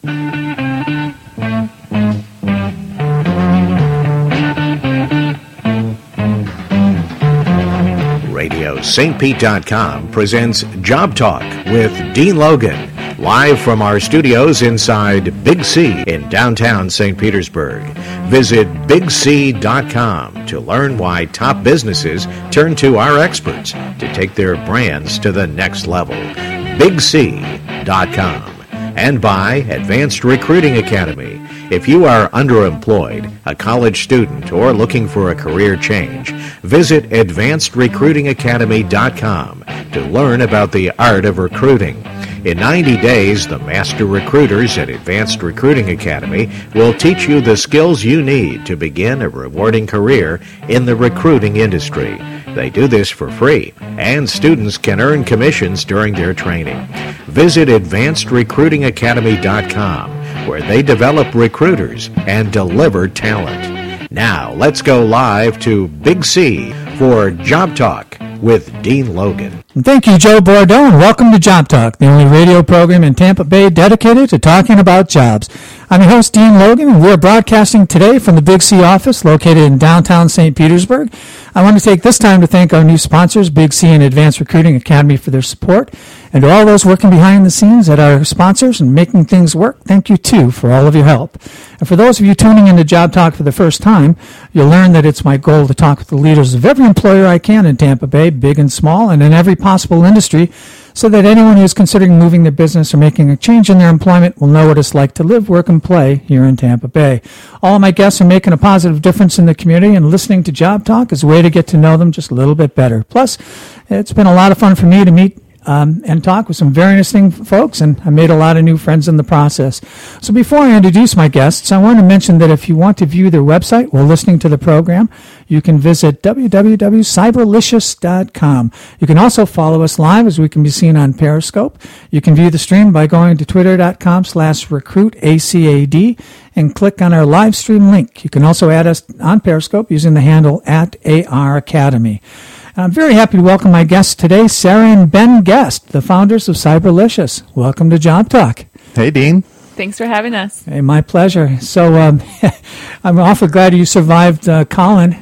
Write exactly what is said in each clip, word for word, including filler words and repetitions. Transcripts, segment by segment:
Radio St Pete dot com presents Job Talk with Dean Logan, live from our studios inside Big C in downtown Saint Petersburg. Visit Big C dot com to learn why top businesses turn to our experts to take their brands to the next level. Big C dot com. And by Advanced Recruiting Academy. If you are underemployed, a college student, or looking for a career change, visit Advanced Recruiting Academy dot com to learn about the art of recruiting. In ninety days, the master recruiters at Advanced Recruiting Academy will teach you the skills you need to begin a rewarding career in the recruiting industry. They do this for free, and students can earn commissions during their training. Visit Advanced Recruiting Academy dot com, where they develop recruiters and deliver talent. Now, let's go live to Big C for Job Talk with Dean Logan. Thank you, Joe Bordeaux, and welcome to Job Talk, the only radio program in Tampa Bay dedicated to talking about jobs. I'm your host, Dean Logan, and we're broadcasting today from the Big C office located in downtown Saint Petersburg. I want to take this time to thank our new sponsors, Big C and Advanced Recruiting Academy, for their support, and to all those working behind the scenes at our sponsors and making things work, thank you, too, for all of your help. And for those of you tuning into Job Talk for the first time, you'll learn that it's my goal to talk with the leaders of every employer I can in Tampa Bay, big and small, and in every possible industry, so that anyone who is considering moving their business or making a change in their employment will know what it's like to live, work, and play here in Tampa Bay. All of my guests are making a positive difference in the community, and listening to Job Talk is a way to get to know them just a little bit better. Plus, it's been a lot of fun for me to meet Um, and talk with some very interesting folks, and I made a lot of new friends in the process. So before I introduce my guests, I want to mention that if you want to view their website while listening to the program, you can visit w w w dot cyberlicious dot com. You can also follow us live, as we can be seen on Periscope. You can view the stream by going to twitter dot com slash recruit A C A D and click on our live stream link. You can also add us on Periscope using the handle at A R Academy. I'm very happy to welcome my guests today, Sarah and Ben Guest, the founders of Cyberlicious. Welcome to Job Talk. Hey, Dean. Thanks for having us. Hey, my pleasure. So um, I'm awfully glad you survived uh, Colin.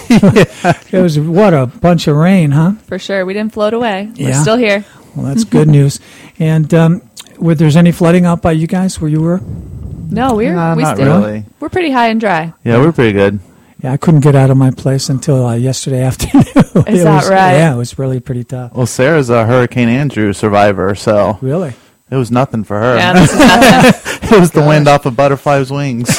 It was, what, a bunch of rain, huh? For sure. We didn't float away. We're Yeah. still here. Well, that's good news. And um, were there any flooding out by you guys where you were? No, we're Uh, we not stayed, really. We're pretty high and dry. Yeah, we're pretty good. Yeah, I couldn't get out of my place until uh, yesterday afternoon. Is It that was- right? Yeah, it was really pretty tough. Well, Sarah's a Hurricane Andrew survivor, so Really? it was nothing for her. Yeah, this is nothing. It was the wind off a butterfly's wings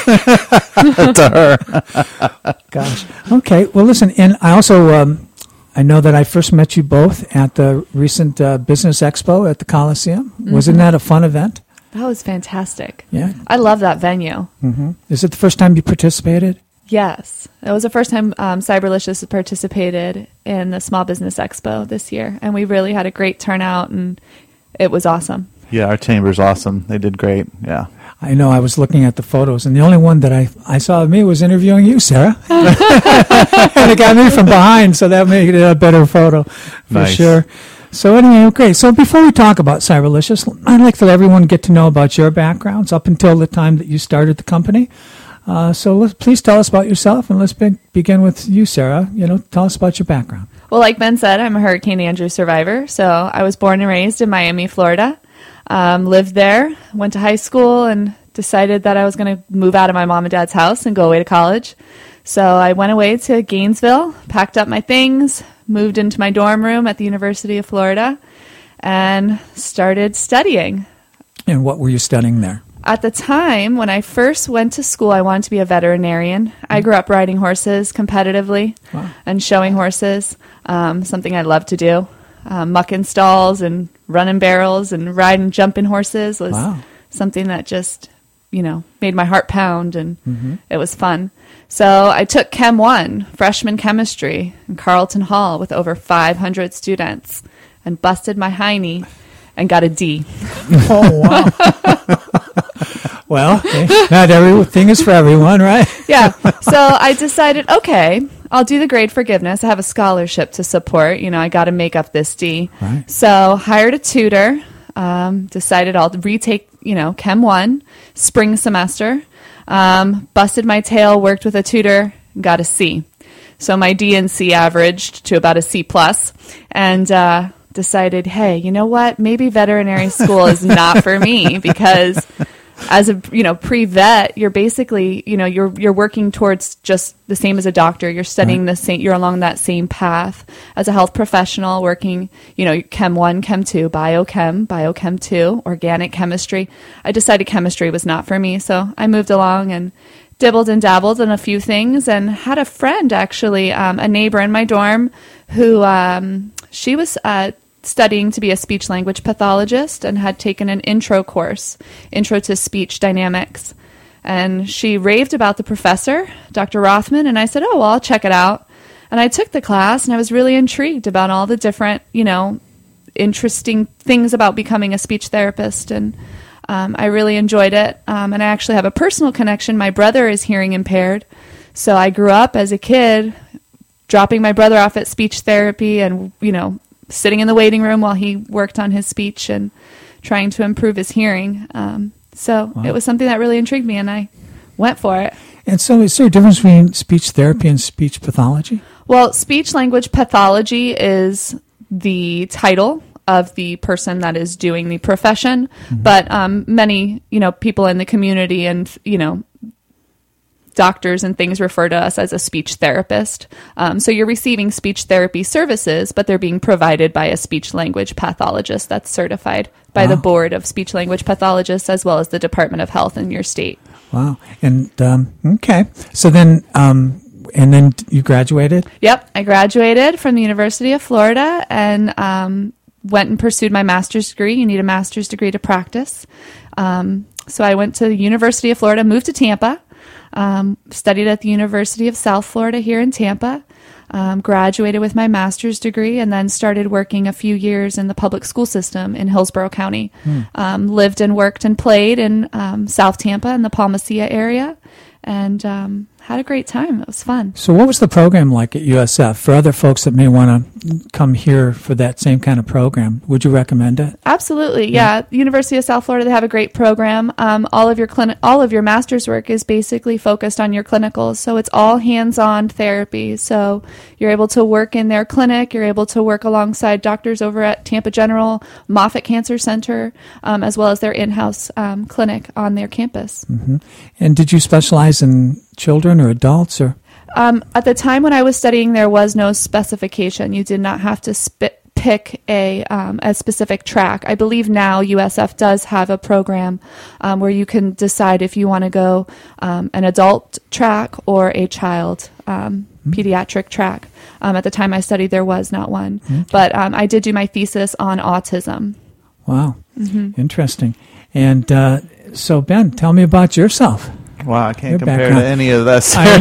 to her. Gosh. Okay. Well, listen, and I also, um, I know that I first met you both at the recent uh, Business Expo at the Coliseum. Mm-hmm. Wasn't that a fun event? That was fantastic. Yeah. I love that venue. Mm-hmm. Is it the first time you participated? Yes. It was the first time um, Cyberlicious participated in the Small Business Expo this year, and we really had a great turnout, and it was awesome. Yeah, our chamber's awesome. They did great. Yeah. I know I was looking at the photos, and the only one that I, I saw of me was interviewing you, Sarah. And it got me from behind, so that made it a better photo for Nice. sure. So anyway, okay, so before we talk about Cyberlicious, I'd like to let everyone get to know about your backgrounds up until the time that you started the company. Uh, so let's, please tell us about yourself, and let's be, begin with you, Sarah. You know, tell us about your background. Well, like Ben said, I'm a Hurricane Andrew survivor. So I was born and raised in Miami, Florida. Um, lived there, went to high school, and decided that I was going to move out of my mom and dad's house and go away to college. So I went away to Gainesville, packed up my things, moved into my dorm room at the University of Florida, and started studying. And what were you studying there? At the time, when I first went to school, I wanted to be a veterinarian. I grew up riding horses competitively Wow. and showing horses, um, something I loved to do. Um, mucking stalls and running barrels and riding, jumping horses was Wow. something that just, you know, made my heart pound, and Mm-hmm. it was fun. So I took Chem one, freshman chemistry, in Carlton Hall with over five hundred students, and busted my hiney and got a D. Oh, wow. Well, okay. Not everything is for everyone, right? Yeah. So I decided, okay, I'll do the grade forgiveness. I have a scholarship to support. You know, I got to make up this D. Right. So hired a tutor, Um, decided I'll retake, you know, Chem one, spring semester. Um, busted my tail, worked with a tutor, got a C. So my D and C averaged to about a C plus, and uh, decided, hey, you know what? Maybe veterinary school is not for me, because as a, you know, pre-vet, you're basically, you know, you're you're working towards just the same as a doctor. You're studying Right. the same, you're along that same path as a health professional, working, you know, Chem one, Chem two, Biochem, Biochem two, organic chemistry. I decided chemistry was not for me, so I moved along and dibbled and dabbled in a few things, and had a friend, actually, um, a neighbor in my dorm, who um, she was uh, studying to be a speech language pathologist and had taken an intro course, Intro to Speech Dynamics. And she raved about the professor, Doctor Rothman, and I said, oh, well, I'll check it out. And I took the class, and I was really intrigued about all the different, you know, interesting things about becoming a speech therapist, and Um, I really enjoyed it, um, and I actually have a personal connection. My brother is hearing impaired, so I grew up as a kid dropping my brother off at speech therapy and, you know, sitting in the waiting room while he worked on his speech and trying to improve his hearing. Um, so Wow. it was something that really intrigued me, and I went for it. And so is there a difference between speech therapy and speech pathology? Well, speech language pathology is the title of the person that is doing the profession, mm-hmm. but um, many, you know, people in the community and, you know, doctors and things refer to us as a speech therapist. Um, so you're receiving speech therapy services, but they're being provided by a speech language pathologist that's certified by Wow. the Board of Speech Language Pathologists, as well as the Department of Health in your state. Wow. And, um, okay. So then, um, and then you graduated? Yep. I graduated from the University of Florida and um, went and pursued my master's degree. You need a master's degree to practice. Um, so I went to the University of Florida, moved to Tampa, um, studied at the University of South Florida here in Tampa, um, graduated with my master's degree, and then started working a few years in the public school system in Hillsborough County. Hmm. Um, lived and worked and played in um, South Tampa in the Palmacia area, and um, had a great time. It was fun. So what was the program like at U S F? For other folks that may want to come here for that same kind of program, would you recommend it? Absolutely, yeah. yeah. University of South Florida, they have a great program. Um, all of your clini- all of your master's work is basically focused on your clinicals, so it's all hands-on therapy. So you're able to work in their clinic, you're able to work alongside doctors over at Tampa General, Moffitt Cancer Center, um, as well as their in-house um, clinic on their campus. Mm-hmm. And did you specialize in children or adults, or? Um, at the time when I was studying, there was no specification. You did not have to sp- pick a um, a specific track. I believe now U S F does have a program um, where you can decide if you want to go um, an adult track or a child um, mm-hmm. pediatric track. Um, at the time I studied, there was not one. Okay. But um, I did do my thesis on autism. Wow. Mm-hmm. Interesting. And uh, so, Ben, tell me about yourself. Wow, I can't Your compare background. to any of this. I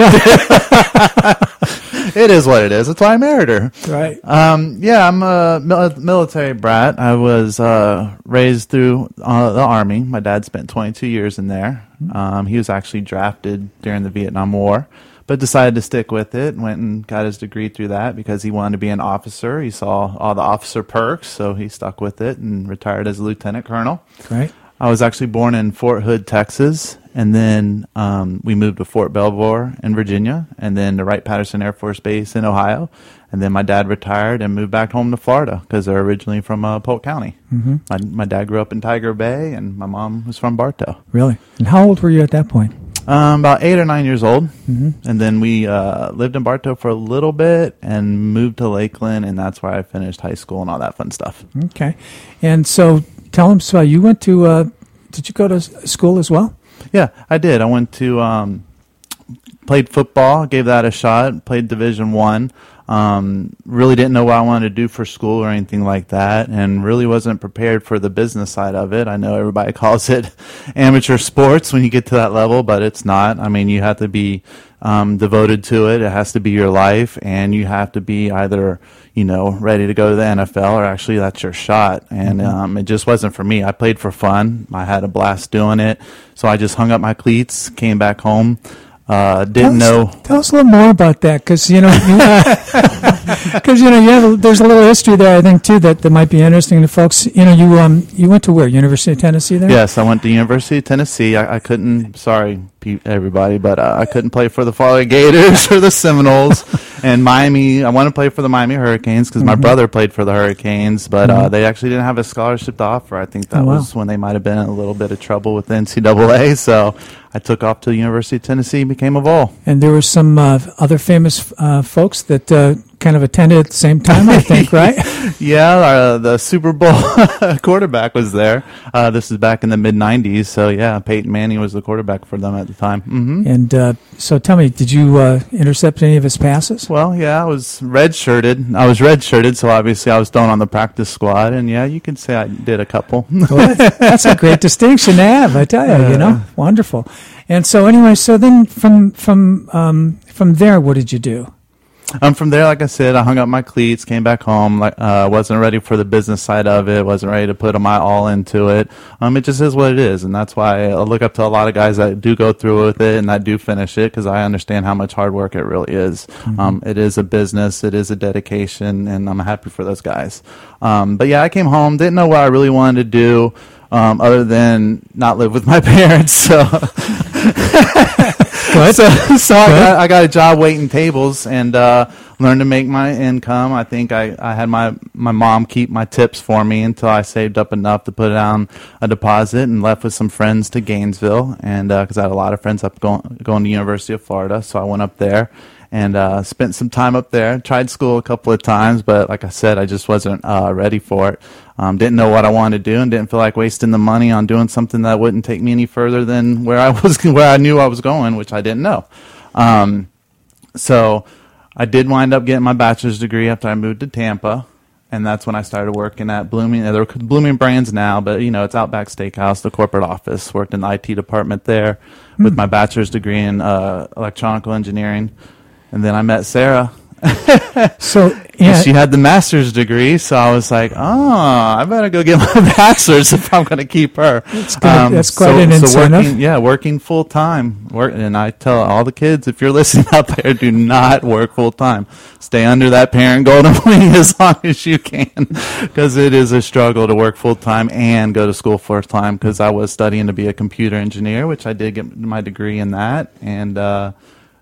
know. It is what it is. That's why I married her. Right. Um, yeah, I'm a mil- military brat. I was uh, raised through uh, the Army. My dad spent twenty-two years in there. Um, he was actually drafted during the Vietnam War, but decided to stick with it. Went and got his degree through that because he wanted to be an officer. He saw all the officer perks, so he stuck with it and retired as a lieutenant colonel. Right. I was actually born in Fort Hood, Texas, and then um, we moved to Fort Belvoir in Virginia, and then to Wright-Patterson Air Force Base in Ohio. And then my dad retired and moved back home to Florida because they're originally from uh, Polk County. Mm-hmm. My, my dad grew up in Tiger Bay, and my mom was from Bartow. Really? And how old were you at that point? Um, about eight or nine years old. Mm-hmm. And then we uh, lived in Bartow for a little bit and moved to Lakeland, and that's where I finished high school and all that fun stuff. Okay. And so tell them, so you went to, uh, did you go to school as well? Yeah, I did. I went to, um, played football, gave that a shot, played Division One. Um, really didn't know what I wanted to do for school or anything like that, and really wasn't prepared for the business side of it. I know everybody calls it amateur sports when you get to that level, but it's not. I mean, you have to be um, devoted to it. It has to be your life, and you have to be either, you know, ready to go to the N F L or actually that's your shot. And Mm-hmm. um, it just wasn't for me. I played for fun. I had a blast doing it, so I just hung up my cleats, came back home. Uh, didn't tell know. Us, tell us a little more about that, because, you know, you, uh, Because you know you have a, there's a little history there, I think, too, that, that might be interesting to folks. You know, you um you went to where? University of Tennessee there? Yes, I went to University of Tennessee. I, I couldn't, sorry, pe- everybody, but uh, I couldn't play for the Florida Gators or the Seminoles. And Miami, I wanted to play for the Miami Hurricanes because mm-hmm. my brother played for the Hurricanes, but mm-hmm. uh, they actually didn't have a scholarship to offer. I think that oh, wow. was when they might have been in a little bit of trouble with the N C double A. So I took off to the University of Tennessee and became a Vol. And there were some uh, other famous uh, folks that uh, kind of attended at the same time, I think, right? Yeah, uh, the Super Bowl quarterback was there. Uh, this is back in the mid nineties. So, yeah, Peyton Manning was the quarterback for them at the time. Mm-hmm. And uh, so tell me, did you uh, intercept any of his passes? Well, yeah, I was red-shirted. I was red-shirted, so obviously I was thrown on the practice squad. And, yeah, you could say I did a couple. Well, that's, that's a great distinction to have, I tell you, uh, you know. Wonderful. And so anyway, so then from from um, from there, what did you do? Um, from there, like I said, I hung up my cleats, came back home. Like, uh, wasn't ready for the business side of it. Wasn't ready to put my all into it. Um, it just is what it is, and that's why I look up to a lot of guys that do go through with it and that do finish it, because I understand how much hard work it really is. Mm-hmm. Um, it is a business, it is a dedication, and I'm happy for those guys. Um, but yeah, I came home, didn't know what I really wanted to do. Um, other than not live with my parents, so so, so I, got, I got a job waiting tables and uh, learned to make my income. I think I, I had my, my mom keep my tips for me until I saved up enough to put down a deposit and left with some friends to Gainesville, and because uh, I had a lot of friends up going going to University of Florida, so I went up there and uh, spent some time up there. Tried school a couple of times, but like I said, I just wasn't uh, ready for it. Um, didn't know what I wanted to do, and didn't feel like wasting the money on doing something that wouldn't take me any further than where I was, where I knew I was going, which I didn't know. Um, so I did wind up getting my bachelor's degree after I moved to Tampa, and that's when I started working at Blooming. They're Blooming Brands now, but you know it's Outback Steakhouse, the corporate office. Worked in the I T department there mm. with my bachelor's degree in uh, electronical engineering, and then I met Sarah. So yeah, she had the master's degree, so I was like, "Oh, I better go get my bachelor's if I'm going to keep her." That's, good. Um, That's quite so, an so incentive. Working, yeah, working full time. Work, and I tell all the kids, if you're listening out there, do not work full time. Stay under that parent golden wing as long as you can, because it is a struggle to work full time and go to school full time. Because I was studying to be a computer engineer, which I did get my degree in that, and. Uh,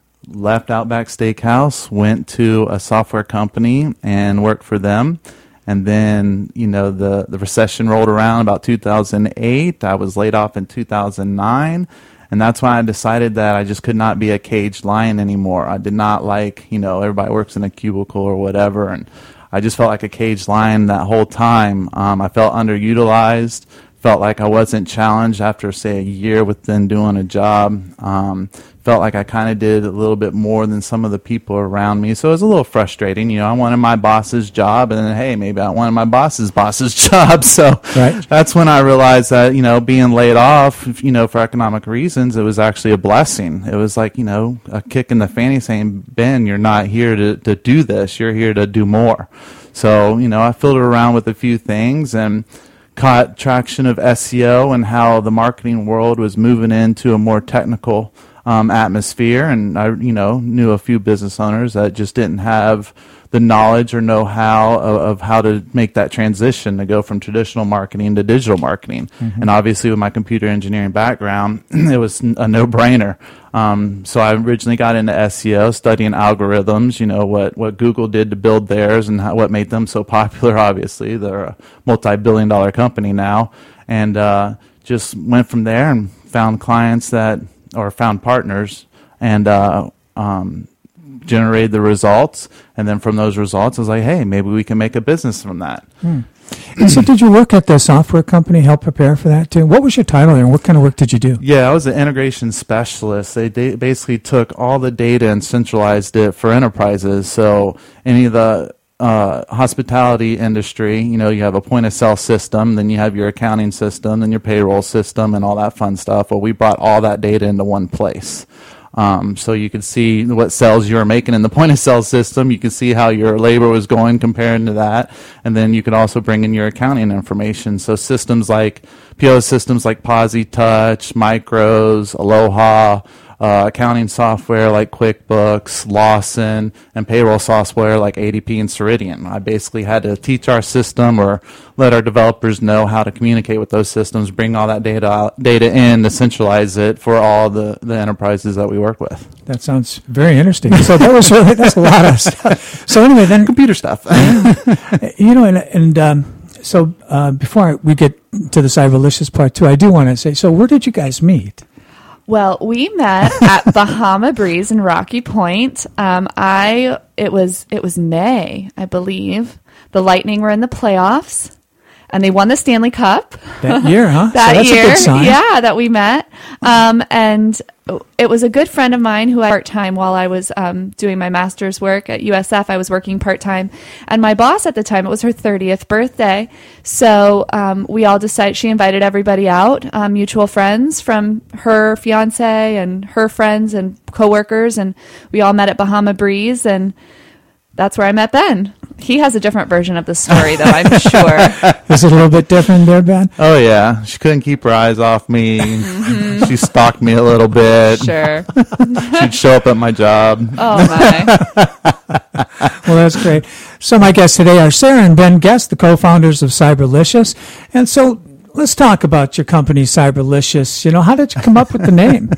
Left Outback Steakhouse, went to a software company and worked for them. And then, you know, the, the recession rolled around about two thousand eight. I was laid off in two thousand nine. And that's why I decided that I just could not be a caged lion anymore. I did not like, you know, everybody works in a cubicle or whatever. And I just felt like a caged lion that whole time. Um, I felt underutilized. Felt like I wasn't challenged after, say, a year within doing a job. Um, felt like I kind of did a little bit more than some of the people around me. So it was a little frustrating. You know, I wanted my boss's job, and then, hey, maybe I wanted my boss's boss's job. So right. That's when I realized that, you know, being laid off, you know, for economic reasons, it was actually a blessing. It was like, you know, a kick in the fanny saying, Ben, you're not here to, to do this. You're here to do more. So, you know, I filtered around with a few things and caught traction of S E O and how the marketing world was moving into a more technical um, atmosphere. And I, you know, knew a few business owners that just didn't have the knowledge or know-how of, of how to make that transition to go from traditional marketing to digital marketing. Mm-hmm. And obviously with my computer engineering background, it was a no-brainer. Um, so I originally got into S E O, studying algorithms, you know, what, what Google did to build theirs and how, what made them so popular, obviously. They're a multi-billion dollar company now. And uh, just went from there and found clients that, or found partners, and uh, um, generated the results. And then from those results, I was like, hey, maybe we can make a business from that. Hmm. And so did you work at the software company, help prepare for that too? What was your title there, and what kind of work did you do? Yeah, I was an integration specialist. They da- basically took all the data and centralized it for enterprises. So any of the uh, hospitality industry, you know, you have a point-of-sale system, then you have your accounting system, then your payroll system, and all that fun stuff. Well, we brought all that data into one place. Um, so you could see what sales you were making in the point-of-sale system. You could see how your labor was going compared to that. And then you could also bring in your accounting information. So systems like, P O S systems like PosiTouch, Micros, Aloha, uh, accounting software like QuickBooks, Lawson, and payroll software like A D P and Ceridian. I basically had to teach our system or let our developers know how to communicate with those systems, bring all that data out, data in, to centralize it for all the, the enterprises that we work with. That sounds very interesting. So that was really, that's a lot of stuff. So anyway, then Computer stuff. you know, and, and um, so uh, before I, we get to the Cyberlicious part two, I do want to say, so where did you guys meet? Well, we met at Bahama Breeze in Rocky Point. Um, I it was it was May, I believe. The Lightning were in the playoffs, and they won the Stanley Cup That year, huh? that so that's year. a good sign. Yeah, that we met. Um, and it was a good friend of mine who I part time while I was um, doing my master's work at U S F. I was working part time, and my boss at the time, it was her thirtieth birthday. So um, we all decided, she invited everybody out, um, mutual friends from her fiance and her friends and coworkers, and we all met at Bahama Breeze, and that's where I met Ben. He has a different version of the story, though, I'm sure. Is it a little bit different there, Ben? Oh, yeah. She couldn't keep her eyes off me. Mm-hmm. She stalked me a little bit. Sure. She'd show up at my job. Oh, my. Well, that's great. So my guests today are Sarah and Ben Guest, the co-founders of Cyberlicious. And so let's talk about your company, Cyberlicious. You know, how did you come up with the name?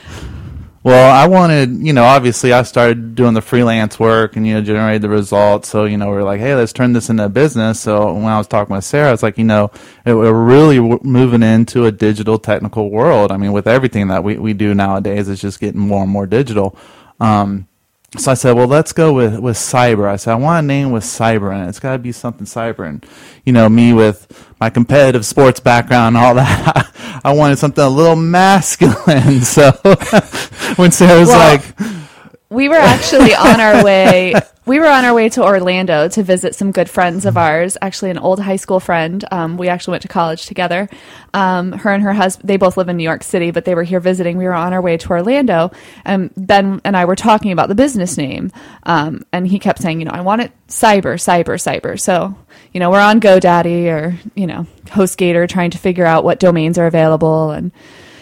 Well, I wanted, you know, obviously I started doing the freelance work and, you know, generated the results. So, you know, we we're like, hey, let's turn this into a business. So when I was talking with Sarah, it's like, you know, it, we're really w- moving into a digital technical world. I mean, with everything that we, we do nowadays, it's just getting more and more digital. Um, So I said, well, let's go with, with cyber. I said, I want a name with cyber in it. It's got to be something cyber. And, you know, me with my competitive sports background and all that, I wanted something a little masculine. So when Sarah's Well, like... We were actually on our way. We were on our way to Orlando to visit some good friends of ours. Actually, an old high school friend. Um, we actually went to college together. Um, her and her husband. They both live in New York City, but they were here visiting. We were on our way to Orlando, and Ben and I were talking about the business name. Um, and he kept saying, you know, I want it cyber, cyber, cyber. So, you know, we're on GoDaddy or you know HostGator trying to figure out what domains are available and.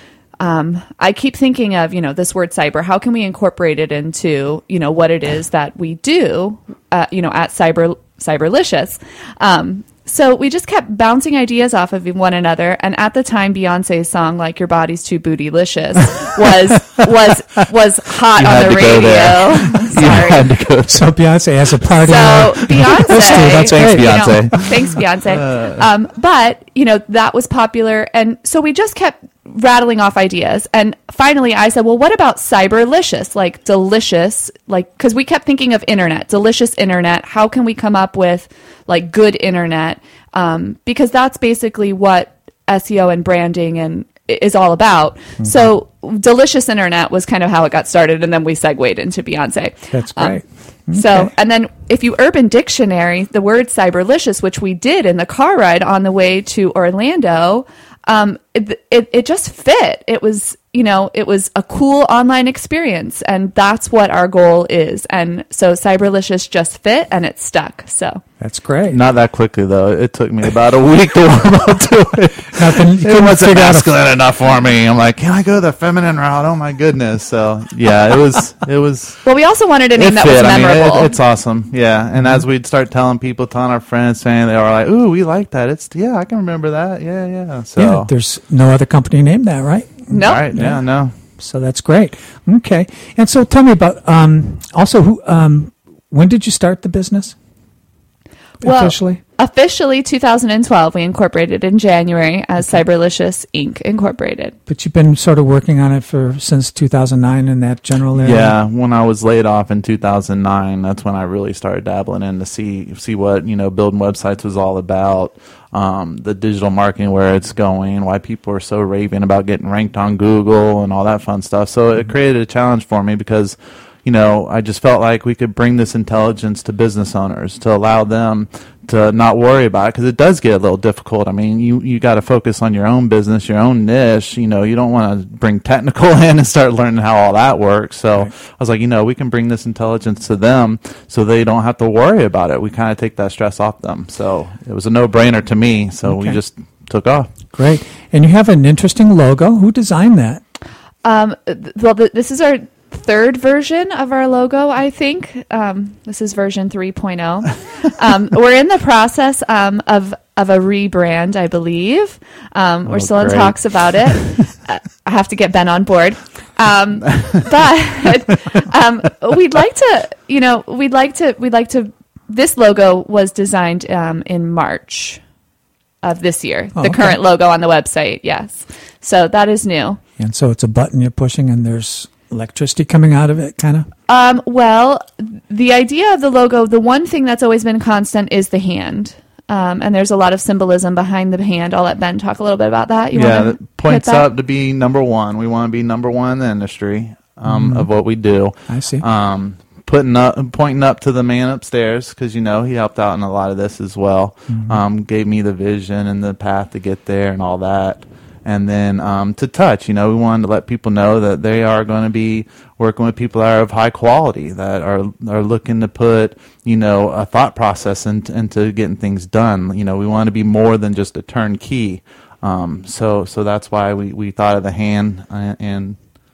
Um, I keep thinking of, you know, this word cyber. How can we incorporate it into, you know, what it is that we do, uh, you know, at Cyber Cyberlicious. Um, so we just kept bouncing ideas off of one another. And at the time, Beyonce's song, like Your Body's Too Bootylicious, was was was hot You on had the to go there. radio. You had Sorry. to go. So Beyonce has a party. So on- Beyonce, That's Thanks, great. you know, Beyonce. thanks, Beyonce. Um, but you know that was popular, and so we just kept rattling off ideas. And finally, I said, "Well, what about Cyberlicious? Like delicious, like because we kept thinking of internet, delicious internet. How can we come up with like good internet? Um, because that's basically what S E O and branding and is all about. Mm-hmm. So delicious internet was kind of how it got started, and then we segued into Beyonce. That's Um, great. So, Okay. and then if you Urban Dictionary, the word Cyberlicious, which we did in the car ride on the way to Orlando, um, it, it, it just fit. It was, you know, it was a cool online experience, and that's what our goal is. And so Cyberlicious just fit, and it stuck. So That's great. Not that quickly, though. It took me about a week to warm up to it. Nothing. You It couldn't wasn't figure out a masculine enough for me. I'm like, can I go the feminine route? Oh my goodness! So yeah, it was. It was. well, we also wanted a name It that fit. was I mean, memorable. it, it's awesome. Yeah, and as we'd start telling people, telling our friends, saying they were like, "Ooh, we like that." It's yeah, I can remember that. Yeah, yeah. So Yeah, there's no other company named that, right? no, all right, yeah, no. So that's great. Okay. And so tell me about um, also who. Um, when did you start the business? Well, Officially? Officially, two thousand twelve, we incorporated in January as Cyberlicious Incorporated. Incorporated. But you've been sort of working on it for since two thousand nine in that general area. Yeah, when I was laid off in two thousand nine, that's when I really started dabbling in to see see what you know building websites was all about, um, the digital marketing, where it's going, why people are so raving about getting ranked on Google and all that fun stuff. So it created a challenge for me because, you know, I just felt like we could bring this intelligence to business owners to allow them to not worry about it, because it does get a little difficult. I mean, you, you got to focus on your own business, your own niche. You know, you don't want to bring technical in and start learning how all that works. So Right. I was like, you know, we can bring this intelligence to them so they don't have to worry about it. We kind of take that stress off them. So it was a no-brainer to me. So Okay. we just took off. Great. And you have an interesting logo. Who designed that? Um, th- well, th- this is our third version of our logo, I think. Um, this is version three point oh. um, we're in the process um, of of a rebrand, I believe. Um, we're Oh, still in great. talks about it. uh, I have to get Ben on board. Um, but um, we'd like to, you know, we'd like to, we'd like to. This logo was designed um, in March of this year. Oh, the okay. current logo on the website, yes. So that is new. And so it's a button you're pushing, and there's electricity coming out of it, kind of? Um, well, the idea of the logo, the one thing that's always been constant is the hand. Um, and there's a lot of symbolism behind the hand. I'll let Ben talk a little bit about that. You yeah, wanna that points hit that? up to be number one. We want to be number one in the industry um, Mhm. of what we do. I see. Um, putting up, pointing up to the man upstairs, because you know he helped out in a lot of this as well. Mhm. Um, gave me the vision and the path to get there and all that. And then um, to touch, you know, we wanted to let people know that they are going to be working with people that are of high quality, that are are looking to put, you know, a thought process into, into getting things done. You know, we want to be more than just a turnkey. Um, so so that's why we, we thought of the hand, uh, and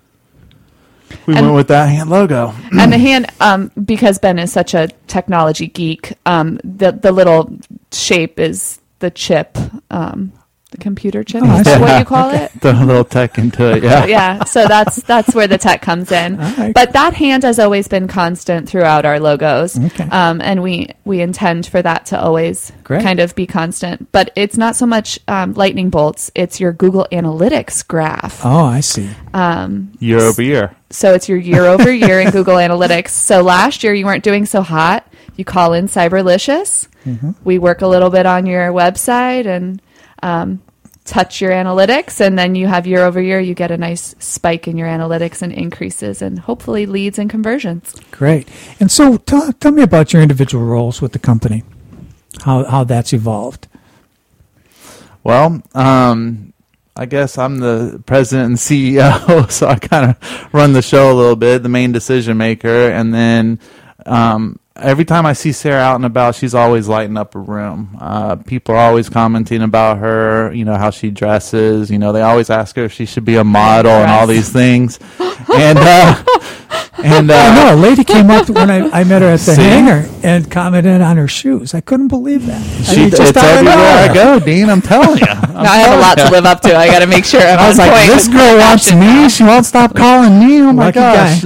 we And- went with that hand logo. And the hand, um, because Ben is such a technology geek, um, the the little shape is the chip, um, the computer chip. Oh, I is that see. what you call it? The little tech into it, yeah. Yeah, so that's that's where the tech comes in. All right. But that hand has always been constant throughout our logos, Okay. um, and we we intend for that to always Great. kind of be constant. But it's not so much um, lightning bolts; it's your Google Analytics graph. Oh, I see. Um, Year over year. so it's your year over year in Google Analytics. So last year you weren't doing so hot. You call in Cyberlicious. Mm-hmm. We work a little bit on your website and um, touch your analytics, and then you have year over year. You get a nice spike in your analytics and increases, and hopefully leads and conversions. Great. And so tell, tell me about your individual roles with the company, how how that's evolved. Well, um, I guess I'm the president and C E O, so I kind of run the show a little bit, the main decision maker. And then um, every time I see Sarah out and about, she's always lighting up a room. Uh, people are always commenting about her, you know, how she dresses. You know, they always ask her if she should be a model and all these things. And uh, and Oh, uh, no, a lady came up when I, I met her at the See? hangar and commented on her shoes. I couldn't believe that. I she, mean, just it's out of everywhere I nowhere. go, Dean. I'm telling you. I'm Now I have a telling lot ya. to live up to. I got to make sure I'm I was on like, point this with girl my wants fashion me. now. She won't stop calling me. Oh, my Lucky gosh.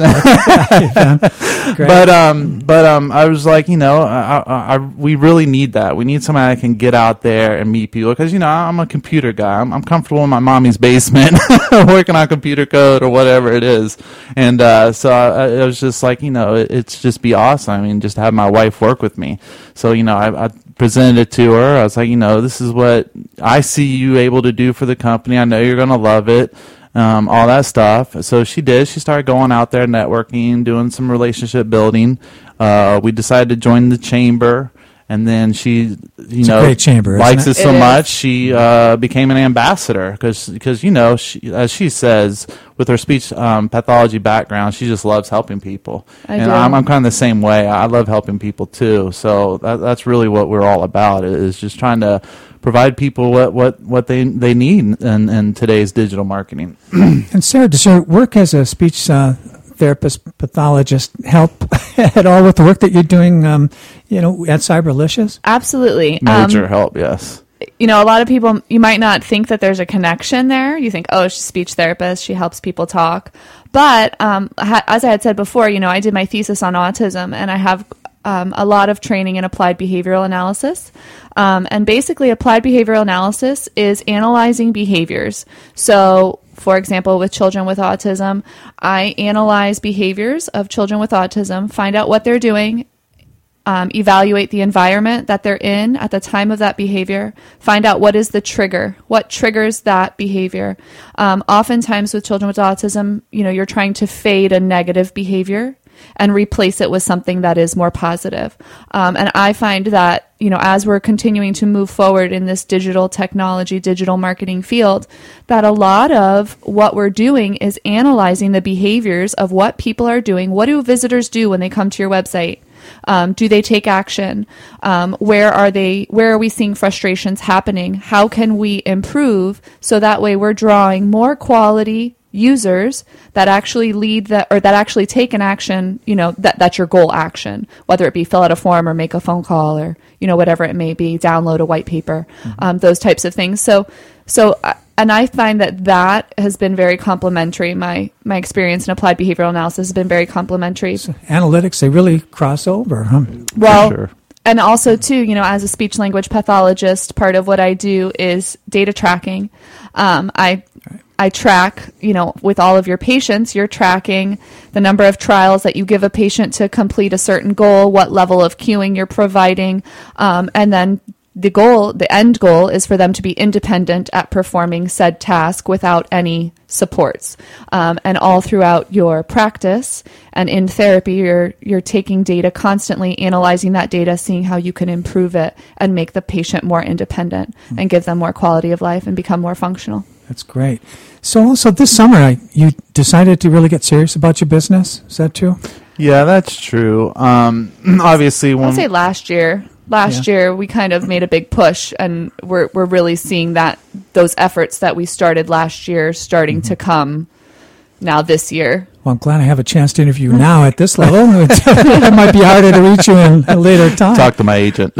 guy. Great. But um, but um, I was like, you know, I, I, I, we really need that. We need somebody that can get out there and meet people, because you know, I'm a computer guy. I'm, I'm comfortable in my mommy's basement, working on computer code or whatever it is. And uh, so I, I was just like, you know, it, it's just be awesome. I mean, just to have my wife work with me. So you know, I, I presented it to her. I was like, you know, this is what I see you able to do for the company. I know you're gonna love it. Um, all that stuff. So she did. She started going out there, networking, doing some relationship building. Uh, we decided to join the chamber, and then she, you It's a know, great chamber, isn't likes it? it so It is. much. She uh, became an ambassador because you know, she, as she says, with her speech um, pathology background, she just loves helping people. I and do. I'm, I'm kind of the same way. I love helping people too. So that, that's really what we're all about. Is just trying to provide people what, what, what they they need in, in today's digital marketing. And Sarah, does your work as a speech uh, therapist, pathologist help at all with the work that you're doing, um, you know, at Cyberlicious? Absolutely. Major Um, help, yes. you know, a lot of people, you might not think that there's a connection there. You think, oh, she's a speech therapist. She helps people talk. But um, ha- as I had said before, you know, I did my thesis on autism, and I have um, a lot of training in applied behavioral analysis. Um, and basically, applied behavioral analysis is analyzing behaviors. So, for example, with children with autism, I analyze behaviors of children with autism, find out what they're doing, Um, evaluate the environment that they're in at the time of that behavior, find out what is the trigger, what triggers that behavior. Um, oftentimes with children with autism, you know, you're trying to fade a negative behavior and replace it with something that is more positive. Um, and I find that, you know, as we're continuing to move forward in this digital technology, digital marketing field, that a lot of what we're doing is analyzing the behaviors of what people are doing. What do visitors do when they come to your website? Um, do they take action? Um, where are they? Where are we seeing frustrations happening? How can we improve so that way we're drawing more quality users that actually lead that or that actually take an action, you know, that that's your goal action, whether it be fill out a form or make a phone call or, you know, whatever it may be, download a white paper, mm-hmm. um, those types of things. So, so, uh, and I find that that has been very complementary. My, my experience in applied behavioral analysis has been very complementary. So analytics, they really cross over, huh? Well, sure. And also too, you know, as a speech language pathologist, part of what I do is data tracking. Um, I, right. I track, you know, with all of your patients, you're tracking the number of trials that you give a patient to complete a certain goal, what level of cueing you're providing, um, and then the goal, the end goal is for them to be independent at performing said task without any supports. Um, and all throughout your practice and in therapy, you're you're taking data constantly, analyzing that data, seeing how you can improve it and make the patient more independent mm-hmm. and give them more quality of life and become more functional. That's great. So also this summer, I, you decided to really get serious about your business. Is that true? Yeah, that's true. Um, obviously, when I'll say last year. Last yeah. year, we kind of made a big push, and we're we're really seeing that those efforts that we started last year starting mm-hmm. to come now this year. Well, I'm glad I have a chance to interview you now at this level. It might be harder to reach you in a later time. Talk to my agent.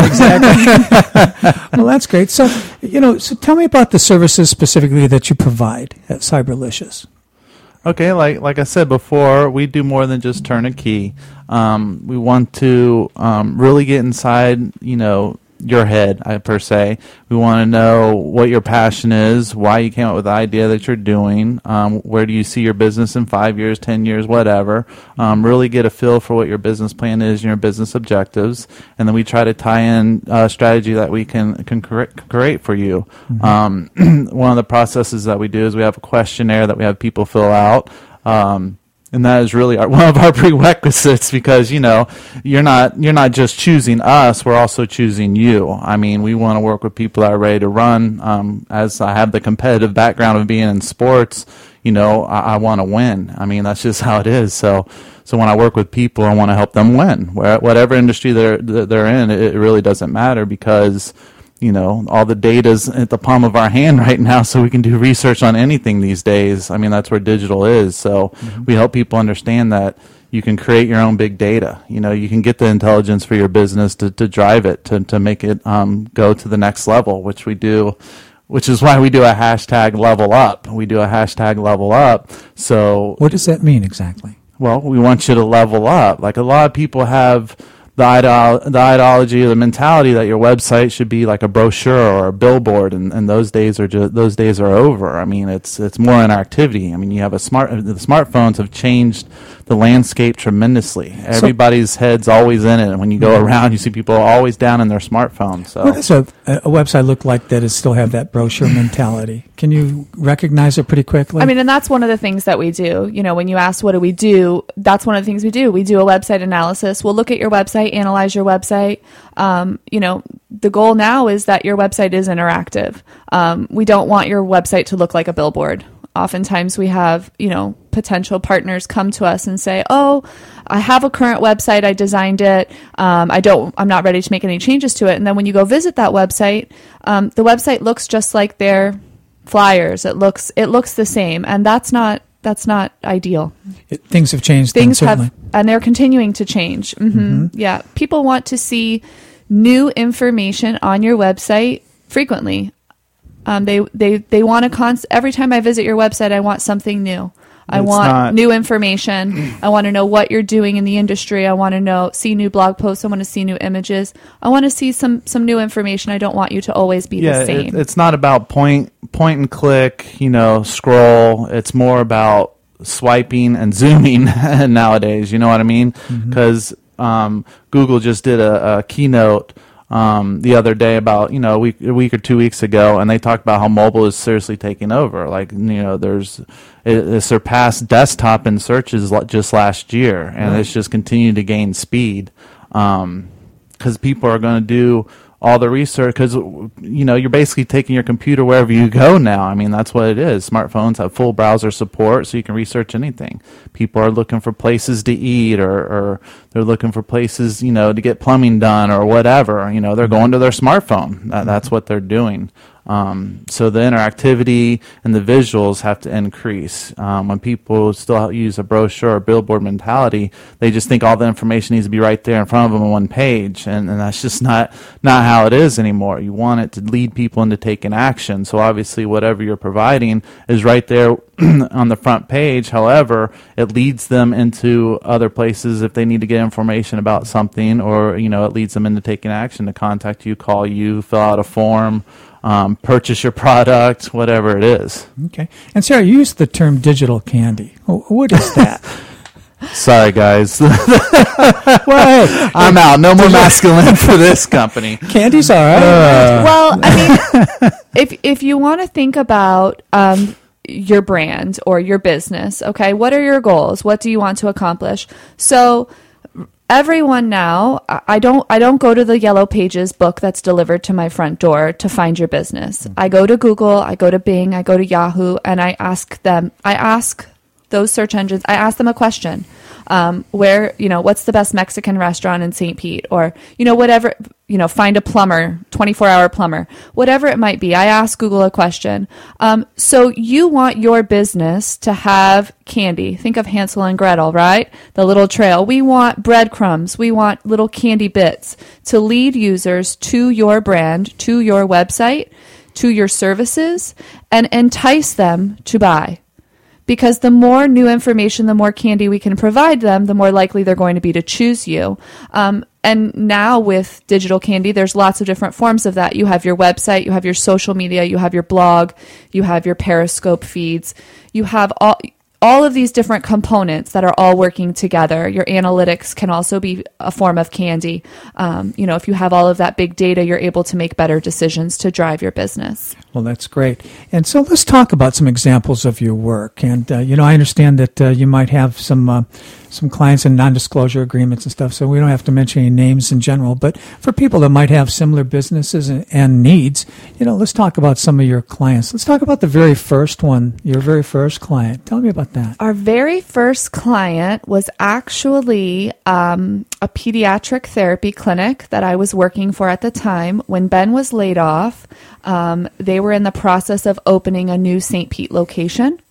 Exactly. Well, that's great. So, you know, so tell me about the services specifically that you provide at Cyberlicious. Okay, like like I said before, we do more than just turn a key. Um, we want to um, really get inside, you know, your head, I, per se. We want to know what your passion is, why you came up with the idea that you're doing, um, where do you see your business in five years, ten years, whatever. Um, really get a feel for what your business plan is and your business objectives, and then we try to tie in a strategy that we can, can create for you. Mm-hmm. Um, one of the processes that we do is we have a questionnaire that we have people fill out. Um, And that is really our, one of our prerequisites because, you know, you're not you're not just choosing us, we're also choosing you. I mean, we want to work with people that are ready to run. Um, as I have the competitive background of being in sports, you know, I, I want to win. I mean, that's just how it is. So so when I work with people, I want to help them win. Where, whatever industry they're, they're in, it really doesn't matter because, you know, all the data's at the palm of our hand right now, so we can do research on anything these days. I mean, that's where digital is. So mm-hmm. we help people understand that you can create your own big data. You know, you can get the intelligence for your business to, to drive it, to, to make it um, go to the next level, which we do, which is why we do a hashtag level up. We do a hashtag level up. So what does that mean exactly? Well, we want you to level up. Like a lot of people have The, ideo- the ideology or the mentality that your website should be like a brochure or a billboard, and, and those days are just those days are over. I mean, it's it's more interactivity. I mean, you have a smart the smartphones have changed the landscape tremendously. So, everybody's head's always in it, and when you go around, you see people always down in their smartphones. So, what does a, a website look like that is still have that brochure mentality? Can you recognize it pretty quickly? I mean, and that's one of the things that we do. You know, when you ask what do we do, that's one of the things we do. We do a website analysis. We'll look at your website, analyze your website. Um, you know, the goal now is that your website is interactive. Um, we don't want your website to look like a billboard. Oftentimes we have, you know, potential partners come to us and say, oh, I have a current website. I designed it. Um, I don't, I'm not ready to make any changes to it. And then when you go visit that website, um, the website looks just like their flyers. It looks, it looks the same. And that's not, that's not ideal. It, things have changed. Things then, have, and they're continuing to change. Mm-hmm. Mm-hmm. Yeah. People want to see new information on your website frequently. Um, they, they, they want to const- every time I visit your website, I want something new. I It's want not- new information. I want to know what you're doing in the industry. I want to know, see new blog posts. I want to see new images. I want to see some, some new information. I don't want you to always be yeah, the same. It, it's not about point, point and click, you know, scroll. It's more about swiping and zooming nowadays. You know what I mean? Because mm-hmm. um, Google just did a, a keynote Um, the other day about, you know, a week, a week or two weeks ago, and they talked about how mobile is seriously taking over. Like, you know, there's, it, it surpassed desktop in searches just last year, and right. it's just continued to gain speed. Um, cause people are going to do all the research, cause, you know, you're basically taking your computer wherever you go now. I mean, that's what it is. Smartphones have full browser support, so you can research anything. People are looking for places to eat, or, or they're looking for places, you know, to get plumbing done or whatever. You know, they're going to their smartphone. That, that's what they're doing. Um, so the interactivity and the visuals have to increase. Um, when people still use a brochure or billboard mentality, they just think all the information needs to be right there in front of them on one page, and, and that's just not not how it is anymore. You want it to lead people into taking action. So obviously whatever you're providing is right there on the front page. However, it leads them into other places if they need to get information about something, or you know, it leads them into taking action to contact you, call you, fill out a form, Um, purchase your product, whatever it is. Okay. And Sarah, you used the term digital candy. What is that? Sorry, guys. Well, hey, I'm out. No more masculine for this company. Candy's all right. Uh, well, I mean, if if you want to think about um, your brand or your business, okay, what are your goals? What do you want to accomplish? So everyone now, I don't I don't go to the Yellow Pages book that's delivered to my front door to find your business. I go to Google, I go to Bing, I go to Yahoo, and I ask them, I ask those search engines, I ask them a question. Um, where, you know, what's the best Mexican restaurant in Saint Pete? Or, you know, whatever, you know, find a plumber, twenty-four hour plumber, whatever it might be. I ask Google a question. Um, so you want your business to have candy. Think of Hansel and Gretel, right? The little trail. We want breadcrumbs. We want little candy bits to lead users to your brand, to your website, to your services, and entice them to buy. Because the more new information, the more candy we can provide them, the more likely they're going to be to choose you. Um, and now with digital candy, there's lots of different forms of that. You have your website, you have your social media, you have your blog, you have your Periscope feeds, you have all all of these different components that are all working together. Your analytics can also be a form of candy. Um, you know, if you have all of that big data, you're able to make better decisions to drive your business. Well, that's great. And so let's talk about some examples of your work. And, uh, you know, I understand that uh, you might have some uh, some clients in non-disclosure agreements and stuff, so we don't have to mention any names in general. But for people that might have similar businesses and, and needs, you know, let's talk about some of your clients. Let's talk about the very first one, your very first client. Tell me about that. Our very first client was actually um, a pediatric therapy clinic that I was working for at the time. When Ben was laid off, um, they were in the process of opening a new Saint Pete location.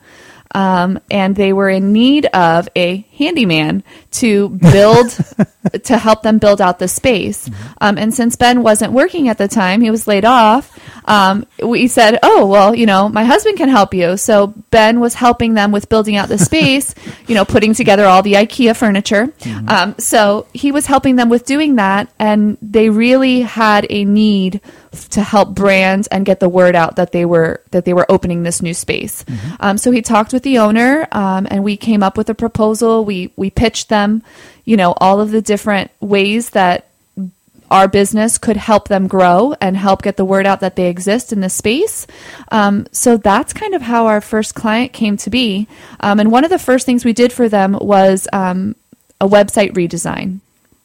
Um, and they were in need of a handyman to build, to help them build out the space. Um, and since Ben wasn't working at the time, he was laid off, um, we said, oh, well, you know, my husband can help you. So Ben was helping them with building out the space, you know, putting together all the IKEA furniture. Mm-hmm. Um, so he was helping them with doing that, and they really had a need to help brand and get the word out that they were that they were opening this new space. Mm-hmm. Um, so he talked with the owner, um, and we came up with a proposal. We we pitched them, you know, all of the different ways that our business could help them grow and help get the word out that they exist in this space. Um, so that's kind of how our first client came to be. Um, and one of the first things we did for them was um, a website redesign.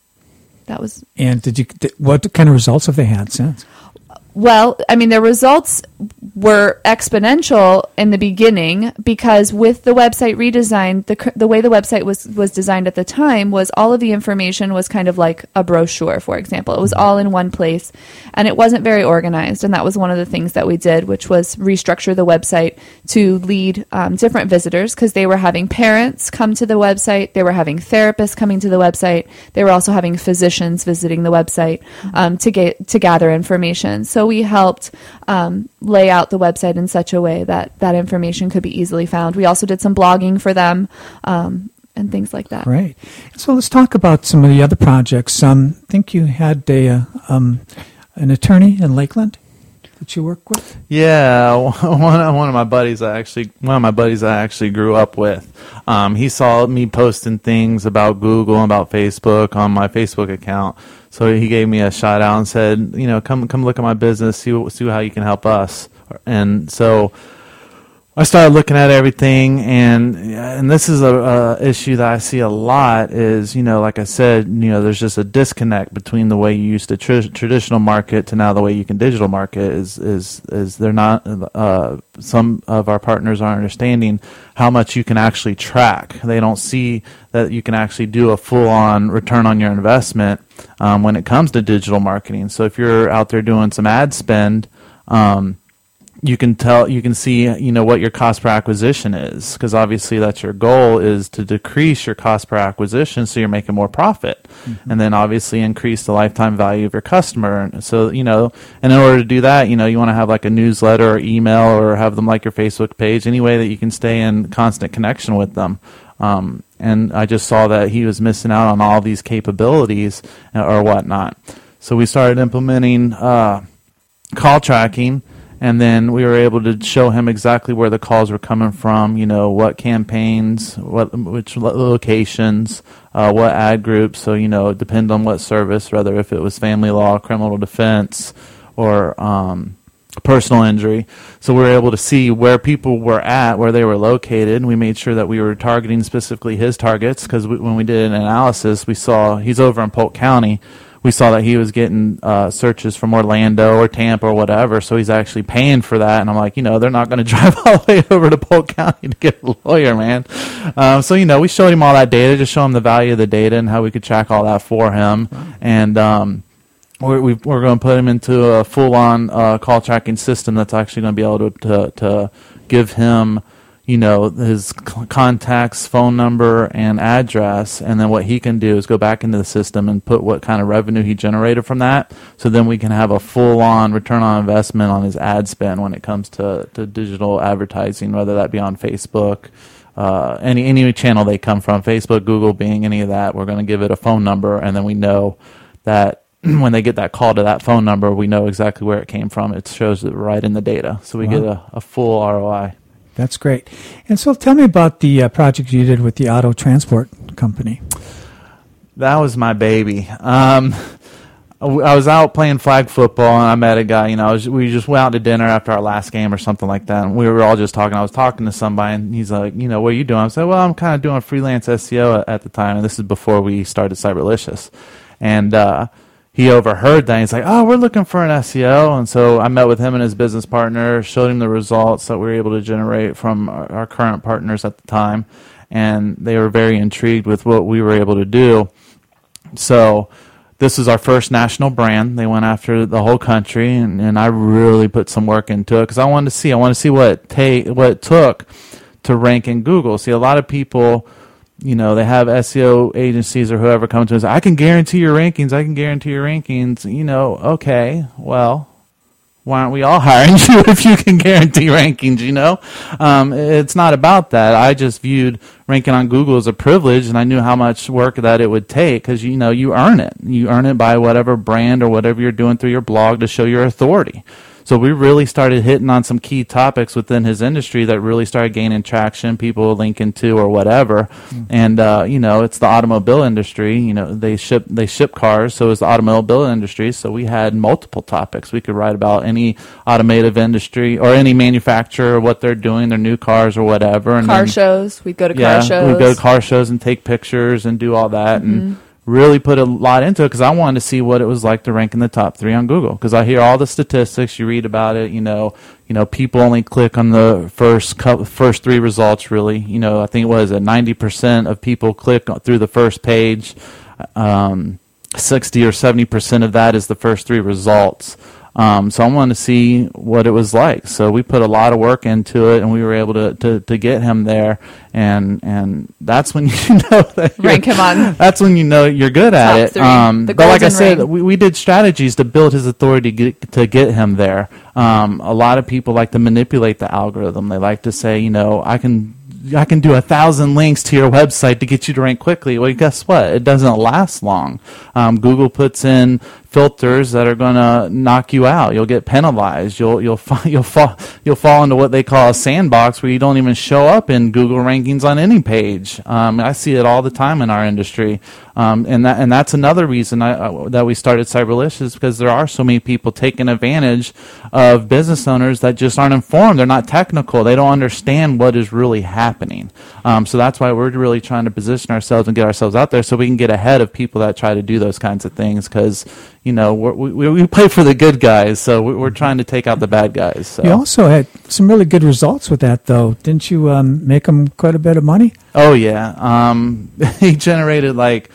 That was. And did you? What kind of results have they had since? Well, I mean, the results were exponential in the beginning because with the website redesign, the the way the website was, was designed at the time was all of the information was kind of like a brochure, for example. It was all in one place, and it wasn't very organized. And that was one of the things that we did, which was restructure the website to lead um, different visitors, because they were having parents come to the website. They were having therapists coming to the website. They were also having physicians visiting the website um, to get to gather information. So we helped um, lay out the website in such a way that that information could be easily found. We also did some blogging for them um, and things like that. Right. So let's talk about some of the other projects. Um, I think you had a uh, um, an attorney in Lakeland that you work with. Yeah, one of, one of my buddies I actually one of my buddies I actually grew up with. Um, he saw me posting things about Google and about Facebook on my Facebook account. So he gave me a shout out and said, you know, come come look at my business, see see how you can help us. And so I started looking at everything, and and this is a, a issue that I see a lot is, you know, like I said, you know, there's just a disconnect between the way you used to tr- traditional market to now the way you can digital market is is is they're not uh, some of our partners aren't understanding how much you can actually track. They don't see that you can actually do a full-on return on your investment um, when it comes to digital marketing. So if you're out there doing some ad spend, um, you can tell, you can see, you know, what your cost per acquisition is, because obviously that's your goal, is to decrease your cost per acquisition so you're making more profit, mm-hmm. and then obviously increase the lifetime value of your customer. So, you know, and in order to do that, you know, you want to have like a newsletter or email, or have them like your Facebook page, any way that you can stay in constant connection with them. Um, and I just saw that he was missing out on all these capabilities or whatnot. So we started implementing uh, call tracking, and then we were able to show him exactly where the calls were coming from, you know, what campaigns, what which locations, uh, what ad groups. So, you know, it depended on what service, whether if it was family law, criminal defense, or um, personal injury. So we were able to see where people were at, where they were located, and we made sure that we were targeting specifically his targets, because when we did an analysis, we saw he's over in Polk County. We saw that he was getting uh, searches from Orlando or Tampa or whatever, so he's actually paying for that. And I'm like, you know, they're not going to drive all the way over to Polk County to get a lawyer, man. Um, so, you know, we showed him all that data, just show him the value of the data and how we could track all that for him. And um, we're, we're going to put him into a full-on uh, call tracking system that's actually going to be able to, to, to give him, you know, his c- contacts, phone number, and address, and then what he can do is go back into the system and put what kind of revenue he generated from that, so then we can have a full-on return on investment on his ad spend when it comes to, to digital advertising, whether that be on Facebook, uh, any any channel they come from, Facebook, Google, Bing, any of that. We're going to give it a phone number, and then we know that when they get that call to that phone number, we know exactly where it came from. It shows it right in the data, so we wow. get a, a full R O I. That's great. And so tell me about the uh, project you did with the auto transport company. That was my baby. Um, I was out playing flag football, and I met a guy. You know, I was, we just went out to dinner after our last game or something like that, and we were all just talking. I was talking to somebody, and he's like, you know, what are you doing? I said, well, I'm kind of doing freelance S E O at, at the time, and this is before we started Cyberlicious. And uh he overheard that. He's like, oh, we're looking for an S E O. And so I met with him and his business partner, showed him the results that we were able to generate from our, our current partners at the time. And they were very intrigued with what we were able to do. So this is our first national brand. They went after the whole country, and, and I really put some work into it because I wanted to see. I wanted to see what it, ta- what it took to rank in Google. See, a lot of people, you know, they have S E O agencies or whoever come to us. I can guarantee your rankings. I can guarantee your rankings. You know, okay, well, why aren't we all hiring you if you can guarantee rankings? You know, um, it's not about that. I just viewed ranking on Google as a privilege, and I knew how much work that it would take because, you know, you earn it. You earn it by whatever brand or whatever you're doing through your blog to show your authority. So we really started hitting on some key topics within his industry that really started gaining traction, people linking to or whatever. Mm-hmm. And, uh, you know, it's the automobile industry. You know, they ship they ship cars, so it's the automobile industry. So we had multiple topics. We could write about any automotive industry or any manufacturer, what they're doing, their new cars or whatever. And car then, shows. We'd go to yeah, car shows. We'd go to car shows and take pictures and do all that. Mm-hmm. And really put a lot into it because I wanted to see what it was like to rank in the top three on Google. Because I hear all the statistics, you read about it. You know, you know, people only click on the first couple, first three results. Really, you know, I think it was at ninety percent of people click through the first page. Um, Sixty or seventy percent of that is the first three results. Um, so I wanted to see what it was like. So we put a lot of work into it, and we were able to, to, to get him there. And and that's when you know that rank him on. That's when you know you're good at it. Um, but like I said, we, we did strategies to build his authority to get, to get him there. Um, a lot of people like to manipulate the algorithm. They like to say, you know, I can. I can do a thousand links to your website to get you to rank quickly. Well, guess what? It doesn't last long. Um, Google puts in filters that are going to knock you out. You'll get penalized. You'll you'll fa- you'll fall you'll fall into what they call a sandbox where you don't even show up in Google rankings on any page. Um, I see it all the time in our industry, um, and that and that's another reason I, uh, that we started Cyberlicious, because there are so many people taking advantage of business owners that just aren't informed. They're not technical. They don't understand what is really happening. Um, so that's why we're really trying to position ourselves and get ourselves out there so we can get ahead of people that try to do those kinds of things, because you know, we're, we we play for the good guys, so we're trying to take out the bad guys. So. You also had some really good results with that, though. Didn't you um, make them quite a bit of money? Oh, yeah. Um, he generated like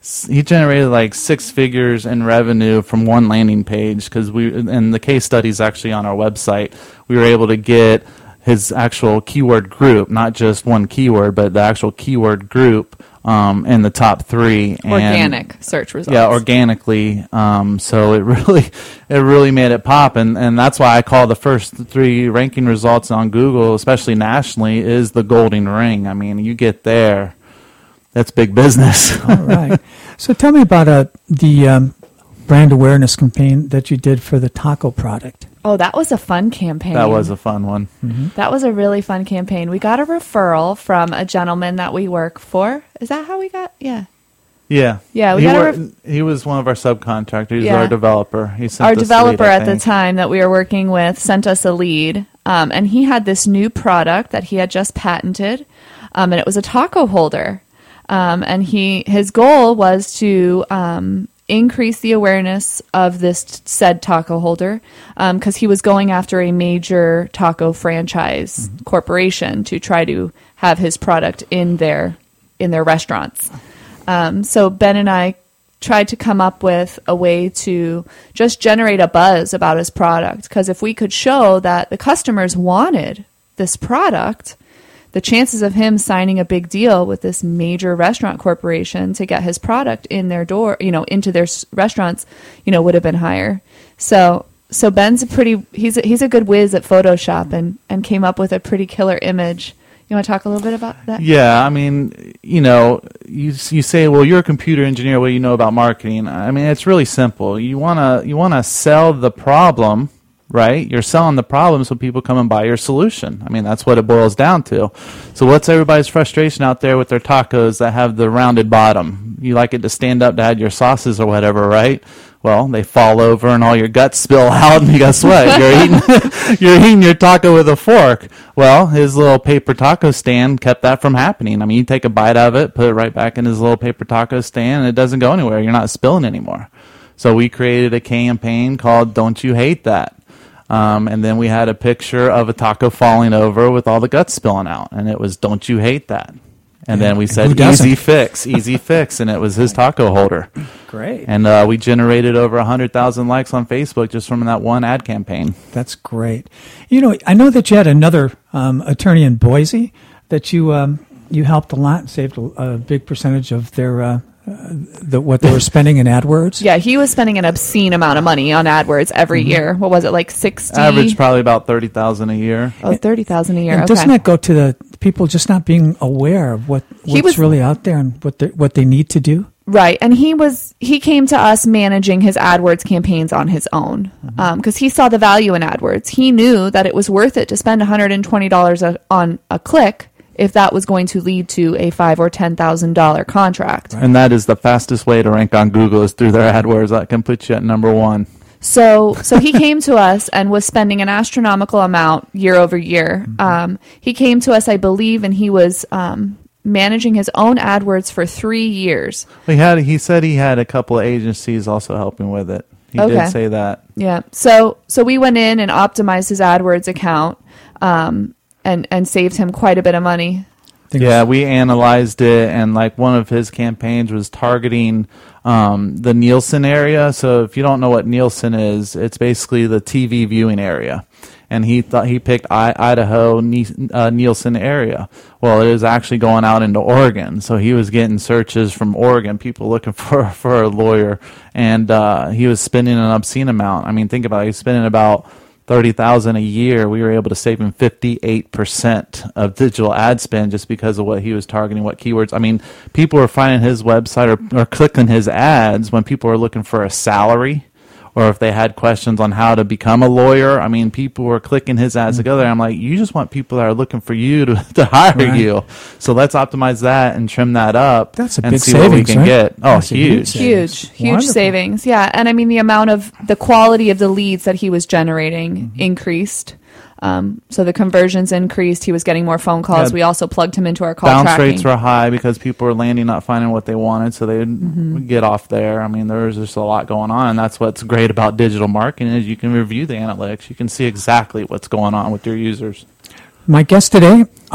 he generated like six figures in revenue from one landing page because we, and the case study is actually on our website. We were able to get his actual keyword group, not just one keyword, but the actual keyword group um, in the top three. And, organic search results. Yeah, organically. Um, so it really, it really made it pop, and and that's why I call the first three ranking results on Google, especially nationally, is the golden ring. I mean, you get there. That's big business. All right. So tell me about uh, the um, brand awareness campaign that you did for the taco product. Oh, that was a fun campaign. That was a fun one. Mm-hmm. That was a really fun campaign. We got a referral from a gentleman that we work for. Is that how we got? Yeah. Yeah. Yeah, we he, got a wor- ref- he was one of our subcontractors. He's Yeah. our developer. He sent Our us the developer lead, I at the think. time that we were working with sent us a lead, um, and he had this new product that he had just patented, um, and it was a taco holder. Um, and he his goal was to um, increase the awareness of this said taco holder because um, he was going after a major taco franchise mm-hmm. corporation to try to have his product in their in their restaurants. Um, so Ben and I tried to come up with a way to just generate a buzz about his product because if we could show that the customers wanted this product, the chances of him signing a big deal with this major restaurant corporation to get his product in their door, you know, into their s- restaurants, you know, would have been higher. So, so Ben's a pretty, he's a, he's a good whiz at Photoshop and, and came up with a pretty killer image. You want to talk a little bit about that? Yeah, I mean, you know, you you say, well, you're a computer engineer. What do you know about marketing? I mean, it's really simple. You wanna you wanna sell the problem. Right? You're selling the problem so people come and buy your solution. I mean, that's what it boils down to. So what's everybody's frustration out there with their tacos that have the rounded bottom? You like it to stand up to add your sauces or whatever, right? Well, they fall over and all your guts spill out and guess what? You're eating, you're eating your taco with a fork. Well, his little paper taco stand kept that from happening. I mean, you take a bite of it, put it right back in his little paper taco stand, and it doesn't go anywhere. You're not spilling anymore. So we created a campaign called Don't You Hate That? Um, and then we had a picture of a taco falling over with all the guts spilling out. And it was, don't you hate that? And yeah. then we and said, easy fix, easy fix. And it was his taco holder. Great. And uh, we generated over one hundred thousand likes on Facebook just from that one ad campaign. That's great. You know, I know that you had another um, attorney in Boise that you um, you helped a lot and saved a, a big percentage of their uh, uh, the, what they were spending in AdWords. Yeah, he was spending an obscene amount of money on AdWords every mm-hmm. year. What was it, like sixty? Average probably about thirty thousand a year. Oh, thirty thousand a year. And okay. doesn't that go to the people just not being aware of what what's was, really out there and what they, what they need to do? Right, and he was he came to us managing his AdWords campaigns on his own because mm-hmm. um, he saw the value in AdWords. He knew that it was worth it to spend one hundred twenty dollars a, on a click if that was going to lead to a five or ten thousand dollar contract. Right. And that is the fastest way to rank on Google is through their AdWords. That can put you at number one. So, so he came to us and was spending an astronomical amount year over year. Mm-hmm. Um, he came to us, I believe, and he was um, managing his own AdWords for three years. He had. He said he had a couple of agencies also helping with it. He okay. did say that. Yeah. So, so we went in and optimized his AdWords account. Um, and and saved him quite a bit of money. Yeah, we analyzed it, and like one of his campaigns was targeting um, the Nielsen area. So if you don't know what Nielsen is, it's basically the T V viewing area. And he thought he picked I- Idaho uh, Nielsen area. Well, it was actually going out into Oregon, so he was getting searches from Oregon, people looking for for a lawyer, and uh, he was spending an obscene amount. I mean, think about it; he's spending about thirty thousand a year. We were able to save him fifty-eight percent of digital ad spend just because of what he was targeting, what keywords. I mean, people were finding his website or, or clicking his ads when people were looking for a salary or if they had questions on how to become a lawyer. I mean, people were clicking his ads mm-hmm. together. I'm like, you just want people that are looking for you to, to hire right. you. So let's optimize that and trim that up. That's a and big see savings, what we can right? get. Oh, That's huge. Huge, huge Wonderful. savings. Yeah. And I mean, the amount of the quality of the leads that he was generating mm-hmm. increased. Um, so the conversions increased. He was getting more phone calls. Yeah. We also plugged him into our call Bounce tracking. rates were high because people were landing not finding what they wanted, so they'd mm-hmm. get off there. I mean, there's just a lot going on, and that's what's great about digital marketing is you can review the analytics. You can see exactly what's going on with your users. My guests today are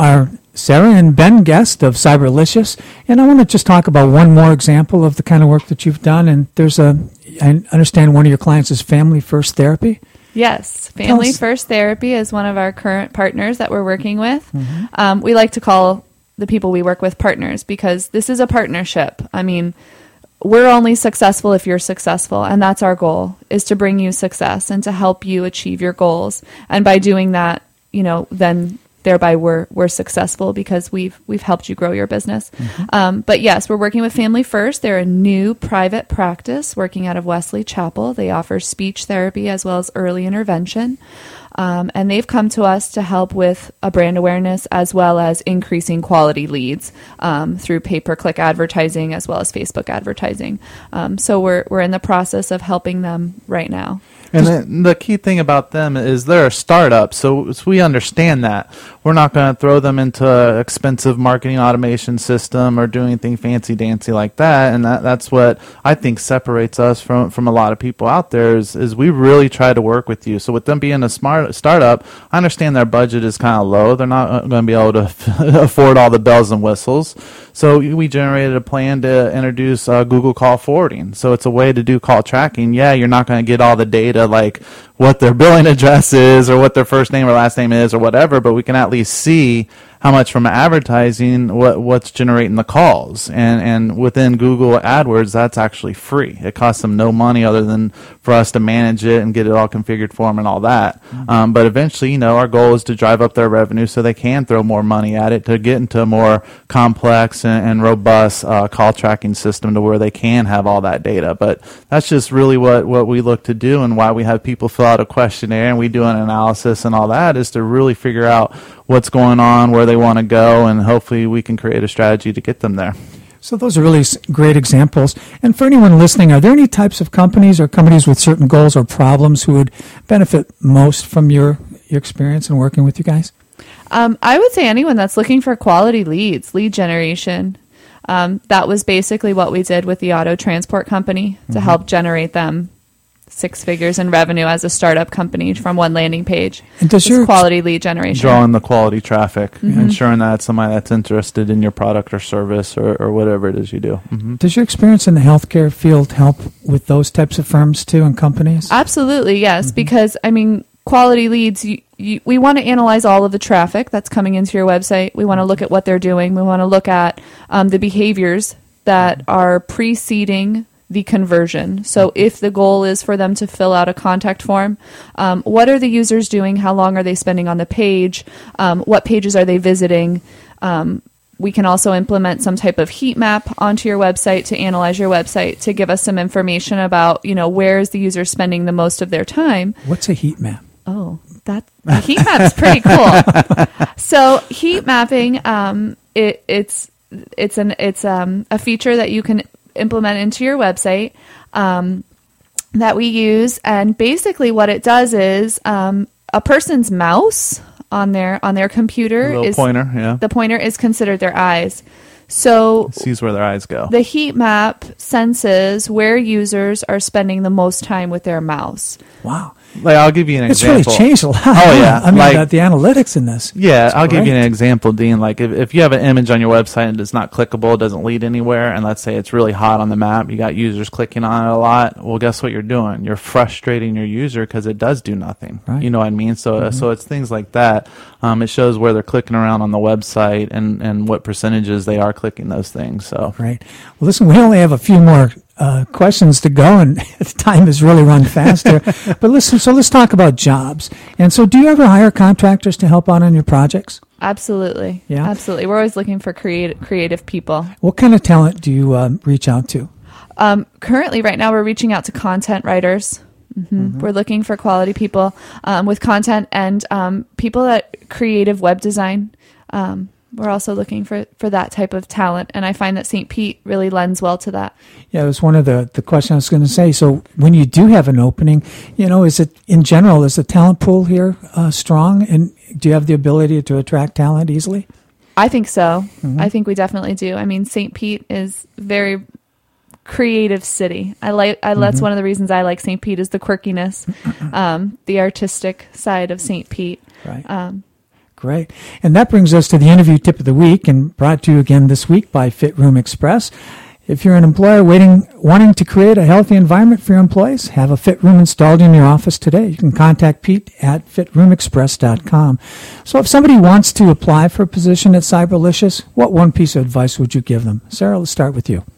Sarah and Ben Guest of Cyberlicious, and I want to just talk about one more example of the kind of work that you've done. And there's a, I understand one of your clients is Family First Therapy. Yes, Family First Therapy is one of our current partners that we're working with. Mm-hmm. Um, we like to call the people we work with partners because this is a partnership. I mean, we're only successful if you're successful, and that's our goal, is to bring you success and to help you achieve your goals. And by doing that, you know, then thereby we're we're successful because we've we've helped you grow your business. Mm-hmm. Um, but yes, we're working with Family First. They're a new private practice working out of Wesley Chapel. They offer speech therapy as well as early intervention. Um, and they've come to us to help with a brand awareness as well as increasing quality leads um, through pay-per-click advertising as well as Facebook advertising. Um, so we're we're in the process of helping them right now. And then the key thing about them is they're a startup, so, so we understand that. We're not going to throw them into an expensive marketing automation system or do anything fancy-dancy like that, and that, that's what I think separates us from, from a lot of people out there is, is we really try to work with you. So with them being a smart startup, I understand their budget is kind of low. They're not going to be able to afford all the bells and whistles. So we generated a plan to introduce uh, Google Call Forwarding. So it's a way to do call tracking. Yeah, you're not going to get all the data like what their billing address is or what their first name or last name is or whatever, but we can at least see how much from advertising, what what's generating the calls. And and within Google AdWords, that's actually free. It costs them no money other than for us to manage it and get it all configured for them and all that. Mm-hmm. Um, but eventually, you know, our goal is to drive up their revenue so they can throw more money at it to get into a more complex and, and robust uh, call tracking system to where they can have all that data. But that's just really what, what we look to do, and why we have people fill out a questionnaire and we do an analysis and all that is to really figure out what's going on, where they want to go, and hopefully we can create a strategy to get them there. So those are really great examples. And for anyone listening, are there any types of companies or companies with certain goals or problems who would benefit most from your, your experience in working with you guys? Um, I would say anyone that's looking for quality leads, lead generation. Um, that was basically what we did with the auto transport company to mm-hmm. help generate them six figures in revenue as a startup company from one landing page. And does your quality lead generation, drawing the quality traffic, mm-hmm. ensuring that it's somebody that's interested in your product or service or, or whatever it is you do. Mm-hmm. Does your experience in the healthcare field help with those types of firms too and companies? Absolutely, yes. Mm-hmm. Because I mean, quality leads. You, you, we want to analyze all of the traffic that's coming into your website. We want to look at what they're doing. We want to look at um, the behaviors that are preceding the conversion. So if the goal is for them to fill out a contact form, um, what are the users doing? How long are they spending on the page? Um, what pages are they visiting? Um, we can also implement some type of heat map onto your website to analyze your website to give us some information about, you know, where is the user spending the most of their time. What's a heat map? Oh, that the heat map's pretty cool. So heat mapping, um, it, it's it's an it's um, a feature that you can implement into your website um, that we use, and basically what it does is um, a person's mouse on their on their computer is pointer, yeah. The pointer is considered their eyes. So it sees where their eyes go. The heat map senses where users are spending the most time with their mouse. Wow. Like, I'll give you an it's example. It's really changed a lot. Oh, yeah. I mean, like, the, the analytics in this. Yeah, I'll great. give you an example, Dean. Like, if, if you have an image on your website and it's not clickable, it doesn't lead anywhere, and let's say it's really hot on the map, you got users clicking on it a lot, well, guess what you're doing? You're frustrating your user because it does do nothing. Right. You know what I mean? So, mm-hmm. uh, so it's things like that. Um, it shows where they're clicking around on the website and, and what percentages they are clicking those things. So, right. Well, listen, we only have a few more Uh, questions to go, and time has really run faster. But listen, so let's talk about jobs. And so do you ever hire contractors to help out on your projects? Absolutely. Yeah. Absolutely. We're always looking for creative, creative people. What kind of talent do you um, reach out to? Um, currently, right now, we're reaching out to content writers. Mm-hmm. Mm-hmm. We're looking for quality people um, with content and um, people that creative web design. Um, We're also looking for, for that type of talent, and I find that Saint Pete really lends well to that. Yeah, it was one of the, the questions I was going to say. So when you do have an opening, you know, is it, in general, is the talent pool here uh, strong, and do you have the ability to attract talent easily? I think so. Mm-hmm. I think we definitely do. I mean, Saint Pete is a very creative city. I like. I, mm-hmm. That's one of the reasons I like Saint Pete is the quirkiness, um, the artistic side of Saint Pete. Right. Um, Great. And that brings us to the interview tip of the week, and brought to you again this week by Fit Room Express. If you're an employer waiting, wanting to create a healthy environment for your employees, have a Fit Room installed in your office today. You can contact Pete at fit room express dot com. So if somebody wants to apply for a position at Cyberlicious, what one piece of advice would you give them? Sarah, let's start with you.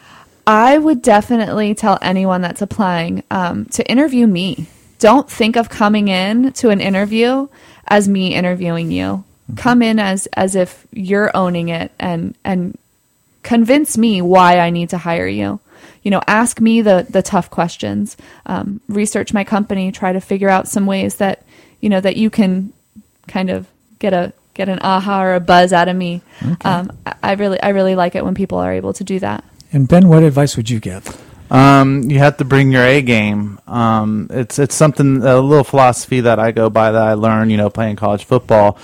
I would definitely tell anyone that's applying um, to interview me. Don't think of coming in to an interview as me interviewing you. Mm-hmm. Come in as, as if you're owning it, and, and convince me why I need to hire you. You know, ask me the, the tough questions. Um, research my company. Try to figure out some ways that, you know, that you can kind of get a get an aha or a buzz out of me. Okay. Um, I, I really I really like it when people are able to do that. And Ben, what advice would you give? Um, you have to bring your A game. Um, it's it's something, a little philosophy that I go by that I learned, you know, playing college football,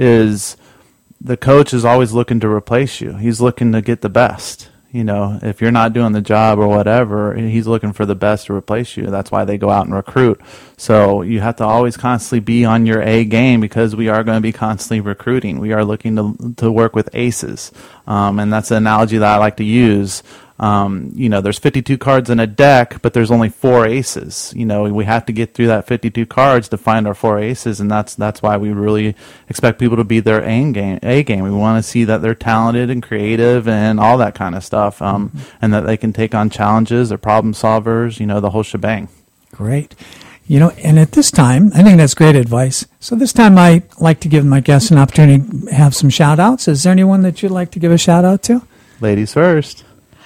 is the coach is always looking to replace you. He's looking to get the best. You know, if you're not doing the job or whatever, he's looking for the best to replace you. That's why they go out and recruit. So you have to always constantly be on your A game, because we are going to be constantly recruiting. We are looking to to work with aces. Um, and that's the analogy that I like to use. Um, you know, there's fifty-two cards in a deck, but there's only four aces. You know, we have to get through that fifty-two cards to find our four aces, and that's that's why we really expect people to be their A game. A game. We want to see that they're talented and creative and all that kind of stuff, um, mm-hmm. and that they can take on challenges, they're problem solvers. You know, the whole shebang. Great. You know, and at this time, I think that's great advice. So this time I like to give my guests an opportunity to have some shout-outs. Is there anyone that you'd like to give a shout-out to? Ladies first.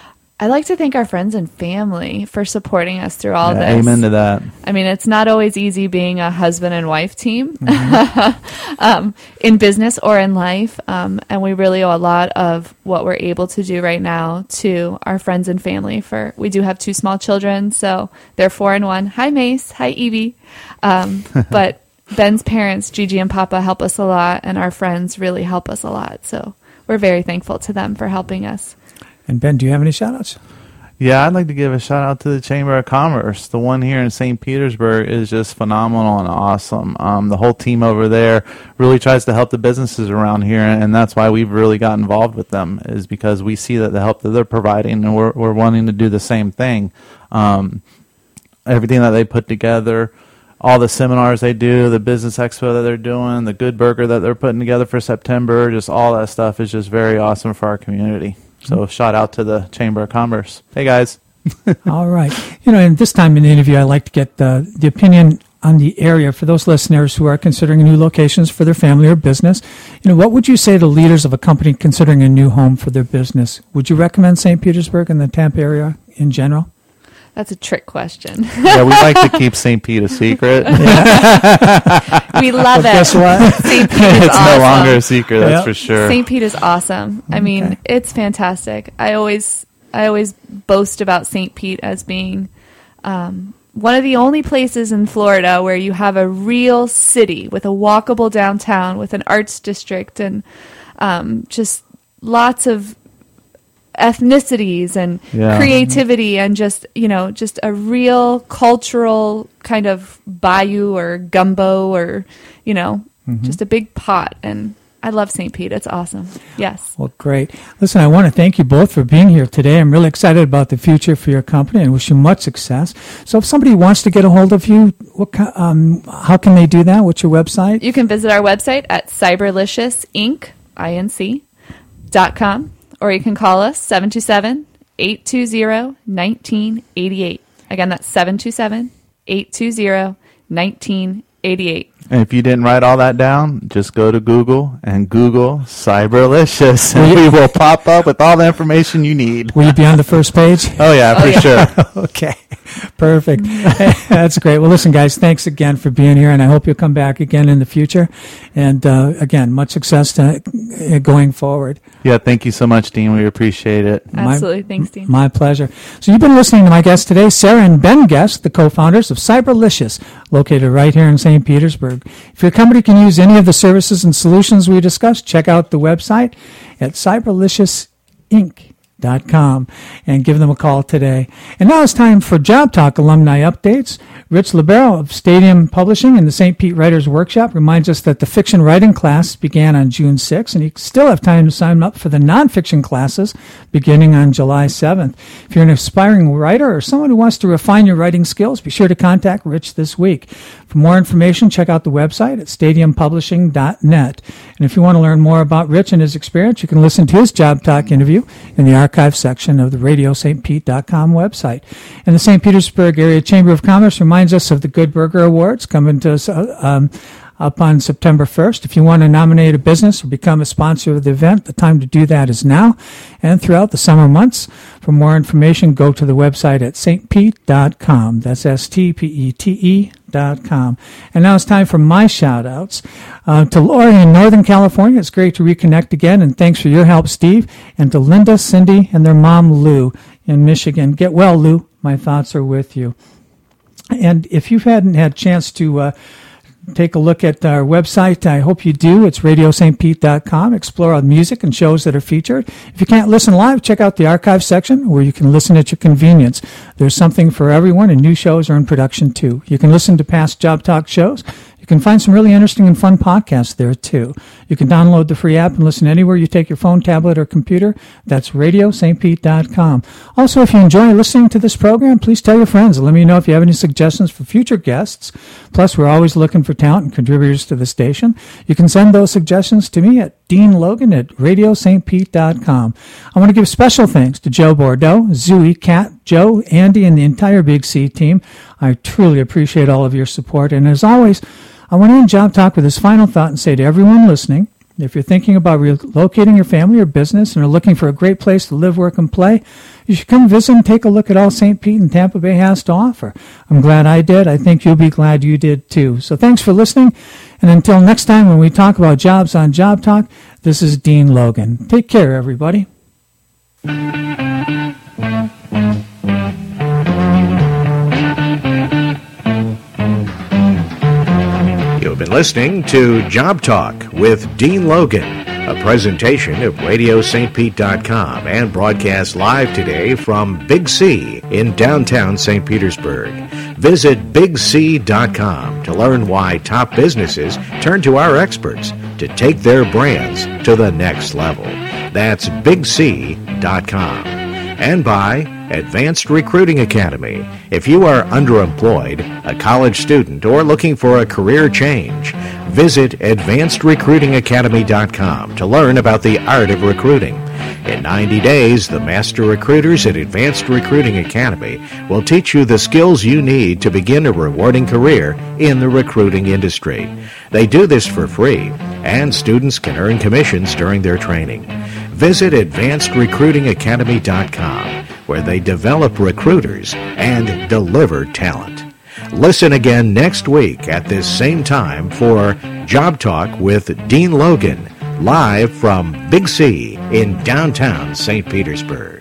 I like to thank our friends and family for supporting us through all yeah, this. Amen to that. I mean, it's not always easy being a husband and wife team mm-hmm. um, in business or in life. Um, and we really owe a lot of what we're able to do right now to our friends and family. For we do have two small children, so they're four and one. Hi, Mace. Hi, Evie. Um, but Ben's parents, Gigi and Papa, help us a lot, and our friends really help us a lot. So we're very thankful to them for helping us. And Ben, do you have any shout-outs? Yeah, I'd like to give a shout-out to the Chamber of Commerce. The one here in Saint Petersburg is just phenomenal and awesome. Um, the whole team over there really tries to help the businesses around here, and that's why we've really got involved with them, is because we see that the help that they're providing, and we're, we're wanting to do the same thing. Um, everything that they put together, all the seminars they do, the business expo that they're doing, the good burger that they're putting together for September, just all that stuff is just very awesome for our community. So shout out to the Chamber of Commerce. Hey, guys. All right. You know, and this time in the interview, I like to get the, the opinion on the area for those listeners who are considering new locations for their family or business. You know, what would you say to leaders of a company considering a new home for their business? Would you recommend Saint Petersburg and the Tampa area in general? That's a trick question. Yeah, we like to keep Saint Pete a secret. We love well, it. Guess what? Saint Pete is it's awesome. no longer a secret, that's yep. for sure. Saint Pete is awesome. I mean, okay. It's fantastic. I always, I always boast about Saint Pete as being um, one of the only places in Florida where you have a real city with a walkable downtown, with an arts district, and um, just lots of ethnicities and yeah. creativity, and just, you know, just a real cultural kind of bayou or gumbo, or, you know, mm-hmm. just a big pot. And I love Saint Pete. It's awesome. Yes. Well, great. Listen, I want to thank you both for being here today. I'm really excited about the future for your company and wish you much success. So if somebody wants to get a hold of you, what, um, how can they do that? What's your website? You can visit our website at cyberlicious inc dot com. Or you can call us, seven two seven, eight two zero, one nine eight eight. Again, that's seven two seven, eight two zero, one nine eight eight. And if you didn't write all that down, just go to Google and Google Cyberlicious, and we will pop up with all the information you need. Will you be on the first page? Oh, yeah, oh, for yeah. sure. Okay, perfect. That's great. Well, listen, guys, thanks again for being here, and I hope you'll come back again in the future. And, uh, again, much success to, uh, going forward. Yeah, thank you so much, Dean. We appreciate it. Absolutely. My, Thanks, Dean. My pleasure. So you've been listening to my guests today, Sarah and Ben Guest, the co-founders of Cyberlicious, located right here in Saint Petersburg. If your company can use any of the services and solutions we discussed, check out the website at cyberlicious inc dot com and give them a call today. And now it's time for Job Talk alumni updates. Rich Libero of Stadium Publishing and the Saint Pete Writers Workshop reminds us that the fiction writing class began on June sixth, and you still have time to sign up for the nonfiction classes beginning on July seventh. If you're an aspiring writer or someone who wants to refine your writing skills, be sure to contact Rich this week. For more information, check out the website at stadium publishing dot net. And if you want to learn more about Rich and his experience, you can listen to his Job Talk interview in the archive section of the radio st pete dot com website. And the Saint Petersburg Area Chamber of Commerce reminds us of the Good Burger Awards coming to us uh, um, up on September first. If you want to nominate a business or become a sponsor of the event, the time to do that is now and throughout the summer months. For more information, go to the website at st pete dot com. That's S T P E T E dot com. And now it's time for my shout-outs. Uh, to Lori in Northern California, it's great to reconnect again, and thanks for your help, Steve. And to Linda, Cindy, and their mom, Lou, in Michigan. Get well, Lou. My thoughts are with you. And if you hadn't had a chance to uh, take a look at our website, I hope you do. It's radio st pete dot com. Explore all the music and shows that are featured. If you can't listen live, check out the archive section where you can listen at your convenience. There's something for everyone, and new shows are in production too. You can listen to past Job Talk shows. You can find some really interesting and fun podcasts there, too. You can download the free app and listen anywhere you take your phone, tablet, or computer. That's radio st pete dot com. Also, if you enjoy listening to this program, please tell your friends and let me know if you have any suggestions for future guests. Plus, we're always looking for talent and contributors to the station. You can send those suggestions to me at Dean Logan at radio st pete dot com. I want to give special thanks to Joe Bordeaux, Zooey, Kat, Joe, Andy, and the entire Big C team. I truly appreciate all of your support. And as always, I want to end Job Talk with this final thought and say to everyone listening, if you're thinking about relocating your family or business and are looking for a great place to live, work, and play, you should come visit and take a look at all Saint Pete and Tampa Bay has to offer. I'm glad I did. I think you'll be glad you did too. So thanks for listening. And until next time when we talk about jobs on Job Talk, this is Dean Logan. Take care, everybody. You've been listening to Job Talk with Dean Logan, a presentation of radio st pete dot com and broadcast live today from Big C in downtown Saint Petersburg. Visit big c dot com to learn why top businesses turn to our experts to take their brands to the next level. That's big c dot com. And by Advanced Recruiting Academy. If you are underemployed, a college student, or looking for a career change, visit advanced recruiting academy dot com to learn about the art of recruiting. In ninety days, the master recruiters at Advanced Recruiting Academy will teach you the skills you need to begin a rewarding career in the recruiting industry. They do this for free, and students can earn commissions during their training. Visit advanced recruiting academy dot com, where they develop recruiters and deliver talent. Listen again next week at this same time for Job Talk with Dean Logan, live from Big C in downtown Saint Petersburg.